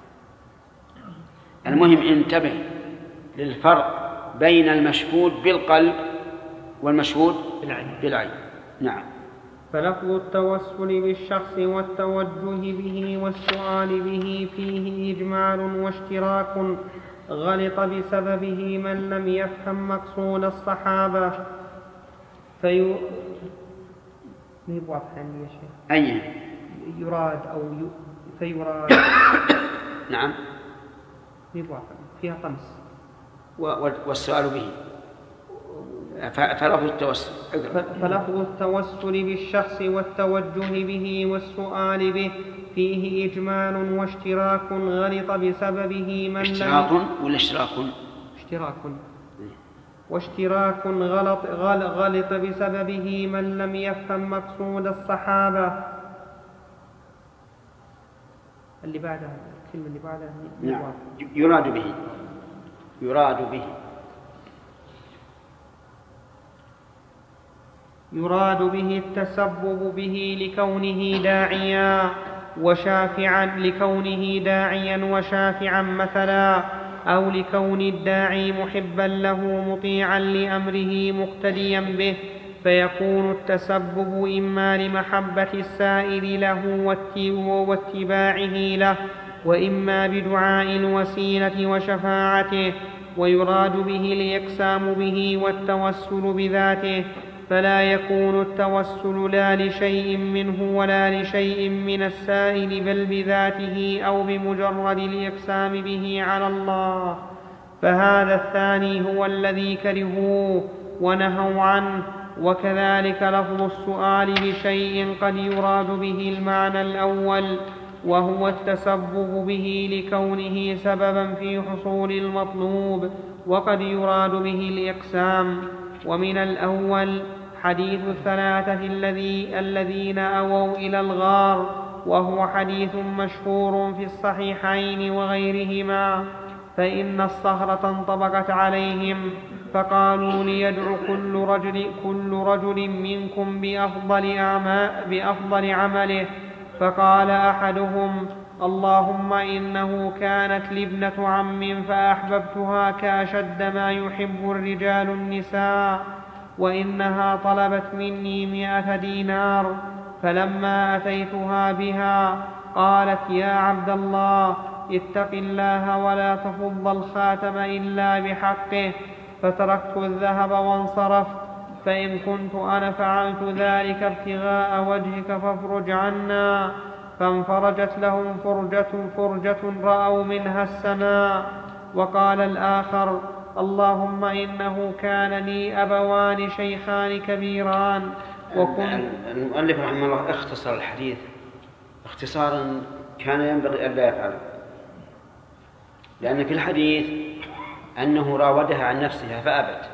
المهم انتبه للفرق بين المشهود بالقلب والمشهود بالعين. نعم. فلفظ التوسل بالشخص والتوجه به والسؤال به فيه إجمال واشتراك غلط بسببه من لم يفهم مقصود الصحابة في يا شيخ أي يراد أو ي... فيراد نعم فيها طمس والسؤال به فلفظ التوسل فلفظ التوسل بالشخص والتوجه به والسؤال به فيه إجمال واشتراك غلط بسببه من اشتراك ولا اشتراك اشتراك واشتراك غلط غلط بسببه من لم يفهم مقصود الصحابة. اللي بعدها الكلمة اللي بعدها نعم. يراد به يراد به يراد به التسبب به لكونه داعيا وشافعا لكونه داعيا وشافعا مثلا، أو لكون الداعي محبا له مطيعا لأمره مقتديا به، فيكون التسبب إما لمحبة السائل له واتباعه له، وإما بدعاء الوسيلة وشفاعته. ويراد به الإقسام به والتوسل بذاته، فلا يكون التوسل لا لشيء منه ولا لشيء من السائل بل بذاته أو بمجرد الإقسام به على الله، فهذا الثاني هو الذي كرهوه ونهوا عنه. وكذلك لفظ السؤال بشيء قد يراد به المعنى الأول وهو التسبب به لكونه سببا في حصول المطلوب، وقد يراد به الإقسام. ومن الأول حديث الثلاثة الذي الذين أووا إلى الغار، وهو حديث مشهور في الصحيحين وغيرهما، فإن الصخرة انطبقت عليهم فقالوا ليدعو كل رجل, كل رجل منكم بأفضل, بأفضل عمله. فقال أحدهم: اللهم إنه كانت لي ابنة عم فأحببتها كأشد ما يحب الرجال النساء، وإنها طلبت مني مئة دينار، فلما أتيتها بها قالت: يا عبد الله اتق الله ولا تفض الخاتم إلا بحقه، فتركت الذهب وانصرفت، فإن كنت أنا فعلت ذلك ابتغاء وجهك فافرج عنا. فانفرجت لهم فرجة, فرجة رأوا منها السماء. وقال الآخر: اللهم إنه كان لي أبوان شيخان كبيران وكنت. المؤلف رحمه الله اختصر الحديث اختصارا كان ينبغي ألا يفعله، لأن في الحديث أنه راودها عن نفسها فأبت،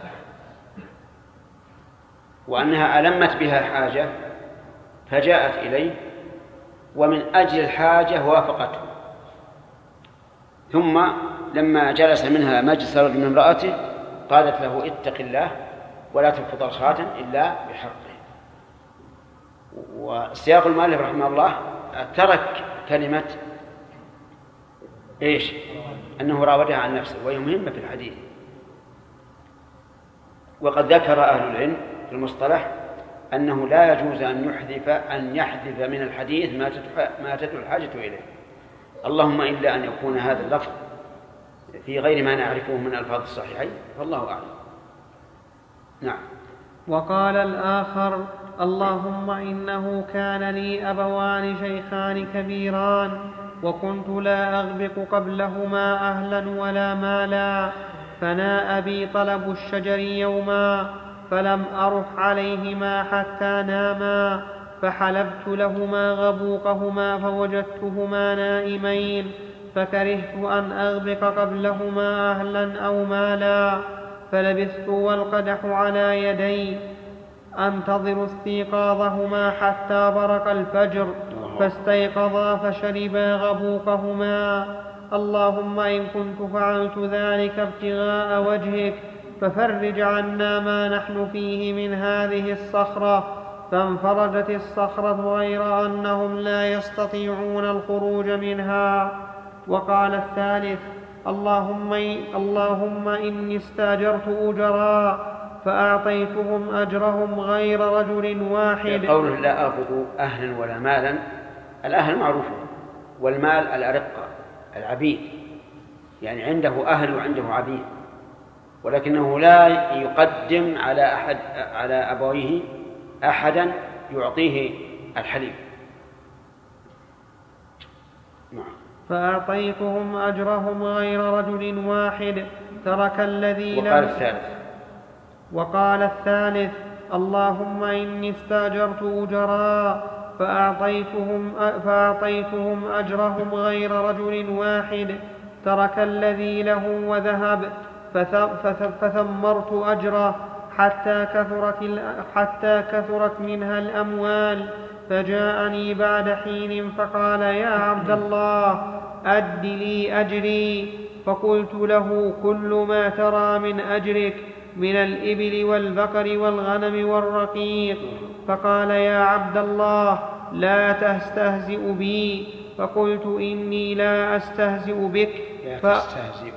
وأنها ألمت بها حاجة فجاءت إليه، ومن أجل الحاجة وافقته. ثم لما جلس منها مجلس رجل من امرأته قالت له: اتق الله ولا تفض الخاتم إلا بحقه. وسياق المؤلف رحمه الله ترك كلمة إيش؟ أنه راودها عن نفسه، وهي مهمة في الحديث. وقد ذكر أهل العلم في المصطلح أنه لا يجوز أن يحذف أن يحذف من الحديث ما تدعو الحاجة إليه، اللهم إلا أن يكون هذا اللفظ في غير ما نعرفه من ألفاظ الصحيحين، فالله أعلم. نعم. وقال الآخر: اللهم إنه كان لي أبوان شيخان كبيران وكنت لا أغبق قبلهما أهلا ولا مالا، فناء بي طلب الشجر يوما فلم أرح عليهما حتى ناما، فحلبت لهما غبوقهما فوجدتهما نائمين، فكرهت أن أغبق قبلهما أهلا أو مالا، فلبثت والقدح على يدي أنتظر استيقاظهما حتى برق الفجر، فاستيقظا فشربا غبوقهما. اللهم إن كنت فعلت ذلك ابتغاء وجهك ففرج عنا ما نحن فيه من هذه الصخرة. فانفرجت الصخرة غير أنهم لا يستطيعون الخروج منها. وقال الثالث: اللهم, اللهم إني استأجرت أجراء فأعطيتهم أجرهم غير رجل واحد. قوله لا أخذ أهلا ولا مالا، الأهل معروف، والمال الأرقة العبيد، يعني عنده أهل وعنده عبيد، ولكنه لا يقدم على أحد على أبويه أحدا يعطيه الحليب. نعم. فأعطيتهم أجرهم غير رجل واحد ترك الذي وقال لم الثالث وقال الثالث اللهم إني استأجرت أجراء فأعطيتهم, فأعطيتهم أجرهم غير رجل واحد ترك الذي له وذهب، فثمرت أجره حتى كثرت, حتى كثرت منها الأموال. فجاءني بعد حين فقال: يا عبد الله أد لي أجري. فقلت له: كل ما ترى من أجرك من الإبل والبقر والغنم والرقيق. فقال: يا عبد الله لا تستهزئ بي. فقلت: إني لا أستهزئ بك. ف... تستهزئ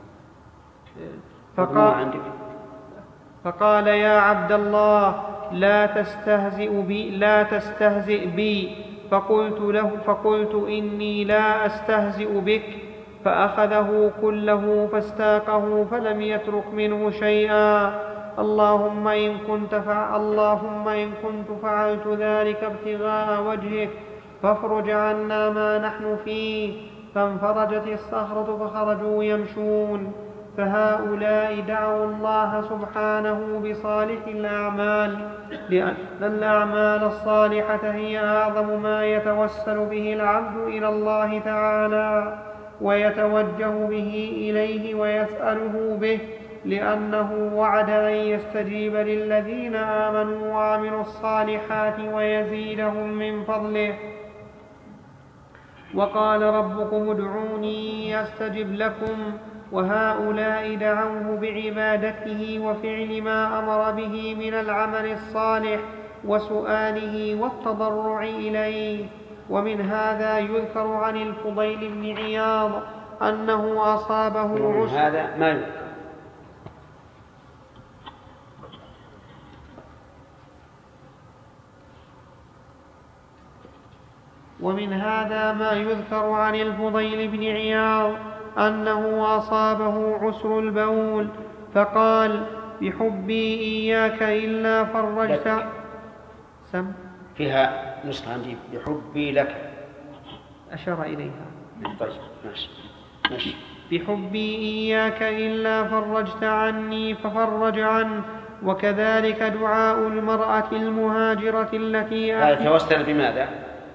فقال... فقال: يا عبد الله لا تستهزئ بي, لا تستهزئ بي. فقلت له فقلت إني لا أستهزئ بك. فأخذه كله فاستاقه فلم يترك منه شيئا. اللهم إن كنت فع... اللهم إن كنت فعلت ذلك ابتغاء وجهك فافرج عنا ما نحن فيه. فانفرجت الصخرة فخرجوا يمشون. فهؤلاء دعوا الله سبحانه بصالح الأعمال، لأن الأعمال الصالحة هي أعظم ما يتوسل به العبد إلى الله تعالى ويتوجه به إليه ويسأله به، لأنه وعد أن يستجيب للذين آمنوا وعملوا الصالحات ويزيدهم من فضله. وقال ربكم ادعوني أستجب لكم. وهؤلاء دعوه بعبادته وفعل ما أمر به من العمل الصالح وسؤاله والتضرع إليه. ومن هذا يذكر عن الفضيل بن عياض أنه أصابه عسر. هذا ما يذكر. ومن هذا ما يذكر عن الفضيل بن عياض أنه أصابه عسر البول فقال: بحبي إياك إلا فرجت. سم فيها نسخة عندي بحبي لك، أشار إليها. طيب ماشي ماشي. بحبي إياك إلا فرجت عني ففرج عنه. وكذلك دعاء المرأة المهاجرة التي هذا توسل بماذا؟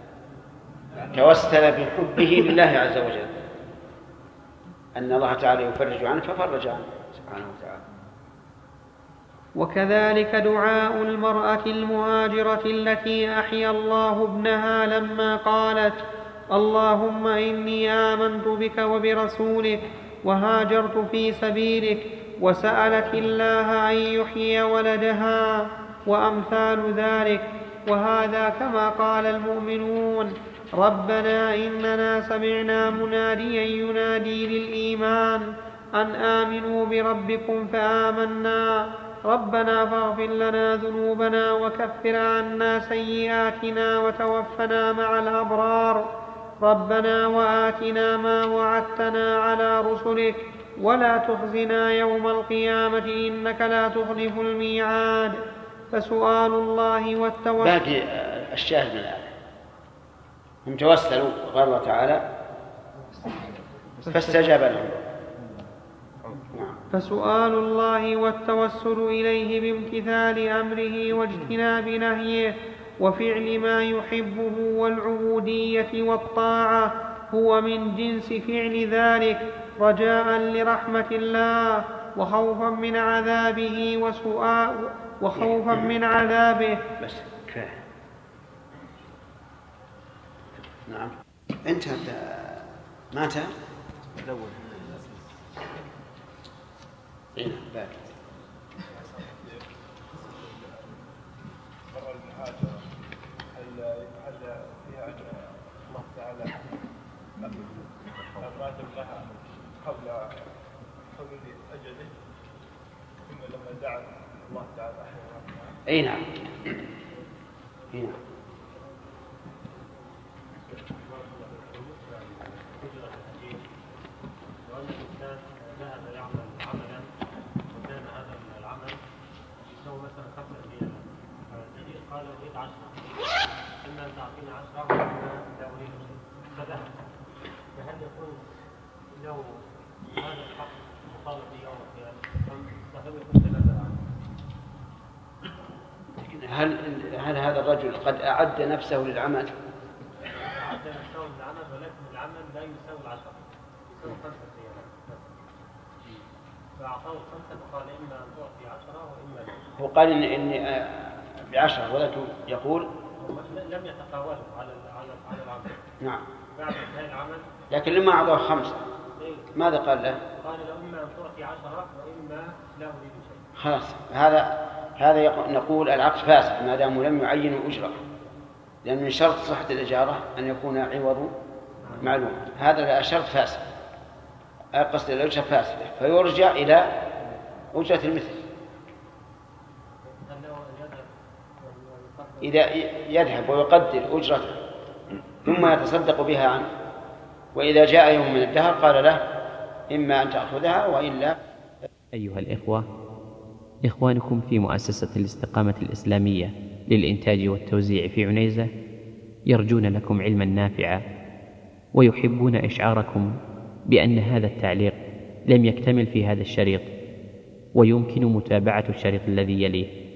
توسل بحبه لله عز وجل، أن الله تعالى يفرج عنه ففرج عنه سبحانه وتعالى. وكذلك دعاء المرأة المهاجرة التي أحيا الله ابنها لما قالت: اللهم إني آمنت بك وبرسولك وهاجرت في سبيلك، وسألت الله أن يحيي ولدها، وأمثال ذلك. وهذا كما قال المؤمنون: ربنا إننا سمعنا مناديا ينادي للإيمان أن آمنوا بربكم فآمنا، ربنا فاغفر لنا ذنوبنا وكفر عنا سيئاتنا وتوفنا مع الأبرار، ربنا وآتنا ما وعدتنا على رسلك ولا تخزنا يوم القيامة إنك لا تخلف الميعاد. فسؤال الله والتوسل. باقي الشاهد من الآية: هم توسلوا قال الله تعالى فاستجاب لهم. فسؤال الله والتوسل إليه بامتثال أمره واجتناب نهيه وفعل ما يحبه والعبودية والطاعة هو من جنس فعل ذلك، رجاء لرحمة الله وخوفا من عذابه وسؤال وخوفا من عذابه. بس كفاية. نعم. أنت مات الأول. إيه باقي. الله تعالى الراتب لها قبل حلول أجله ثم لما دعا الله تعالى أحيانا. أي نعم. أي نعم. وأن الإنسان ذهب يعمل عملا وكان هذا العمل يسوي مثلا خمسة أيام، قال أريد عشرة، إما أن تعطيني عشرة وإما لا أريد شيء، فذهب. فهل يكون له هذا الحق مطالب به يوم القيامة أم صاحبه يكون تنازل عنه؟ هل هل هذا الرجل قد أعد نفسه للعمل؟ أعد نفسه للعمل ولكن العمل لا يساوي العشرة، يساوي خمسة أيام فأعطاه خمسة وقال إما أن تعطي عشرة وإما لا. هو قال إن إني بعشرة ولكن يقول لم يتقاوله على على على العمل. نعم. بعد انتهاء العمل لكن لما أعطاه خمسة ماذا قال له؟ قال له إما أن تعطي عشرة وإما لا أريد شيء. خلاص هذا هذا نقول العقد فاسد ما دام لم يعين أجرة، لأن من شرط صحة الإجارة أن يكون عوض معلوم. هذا شرط فاسد، قصد الأجرة فاسدة فيرجع إلى أجرة المثل. إذا يذهب ويقدر أجرته ثم يتصدق بها عنه، وإذا جاء يوم من الدهر قال له إما أن تأخذها وإلا. أيها الإخوة، إخوانكم في مؤسسة الاستقامة الإسلامية للإنتاج والتوزيع في عنيزة يرجون لكم علما نافعا، ويحبون إشعاركم بأن هذا التعليق لم يكتمل في هذا الشريط، ويمكن متابعة الشريط الذي يليه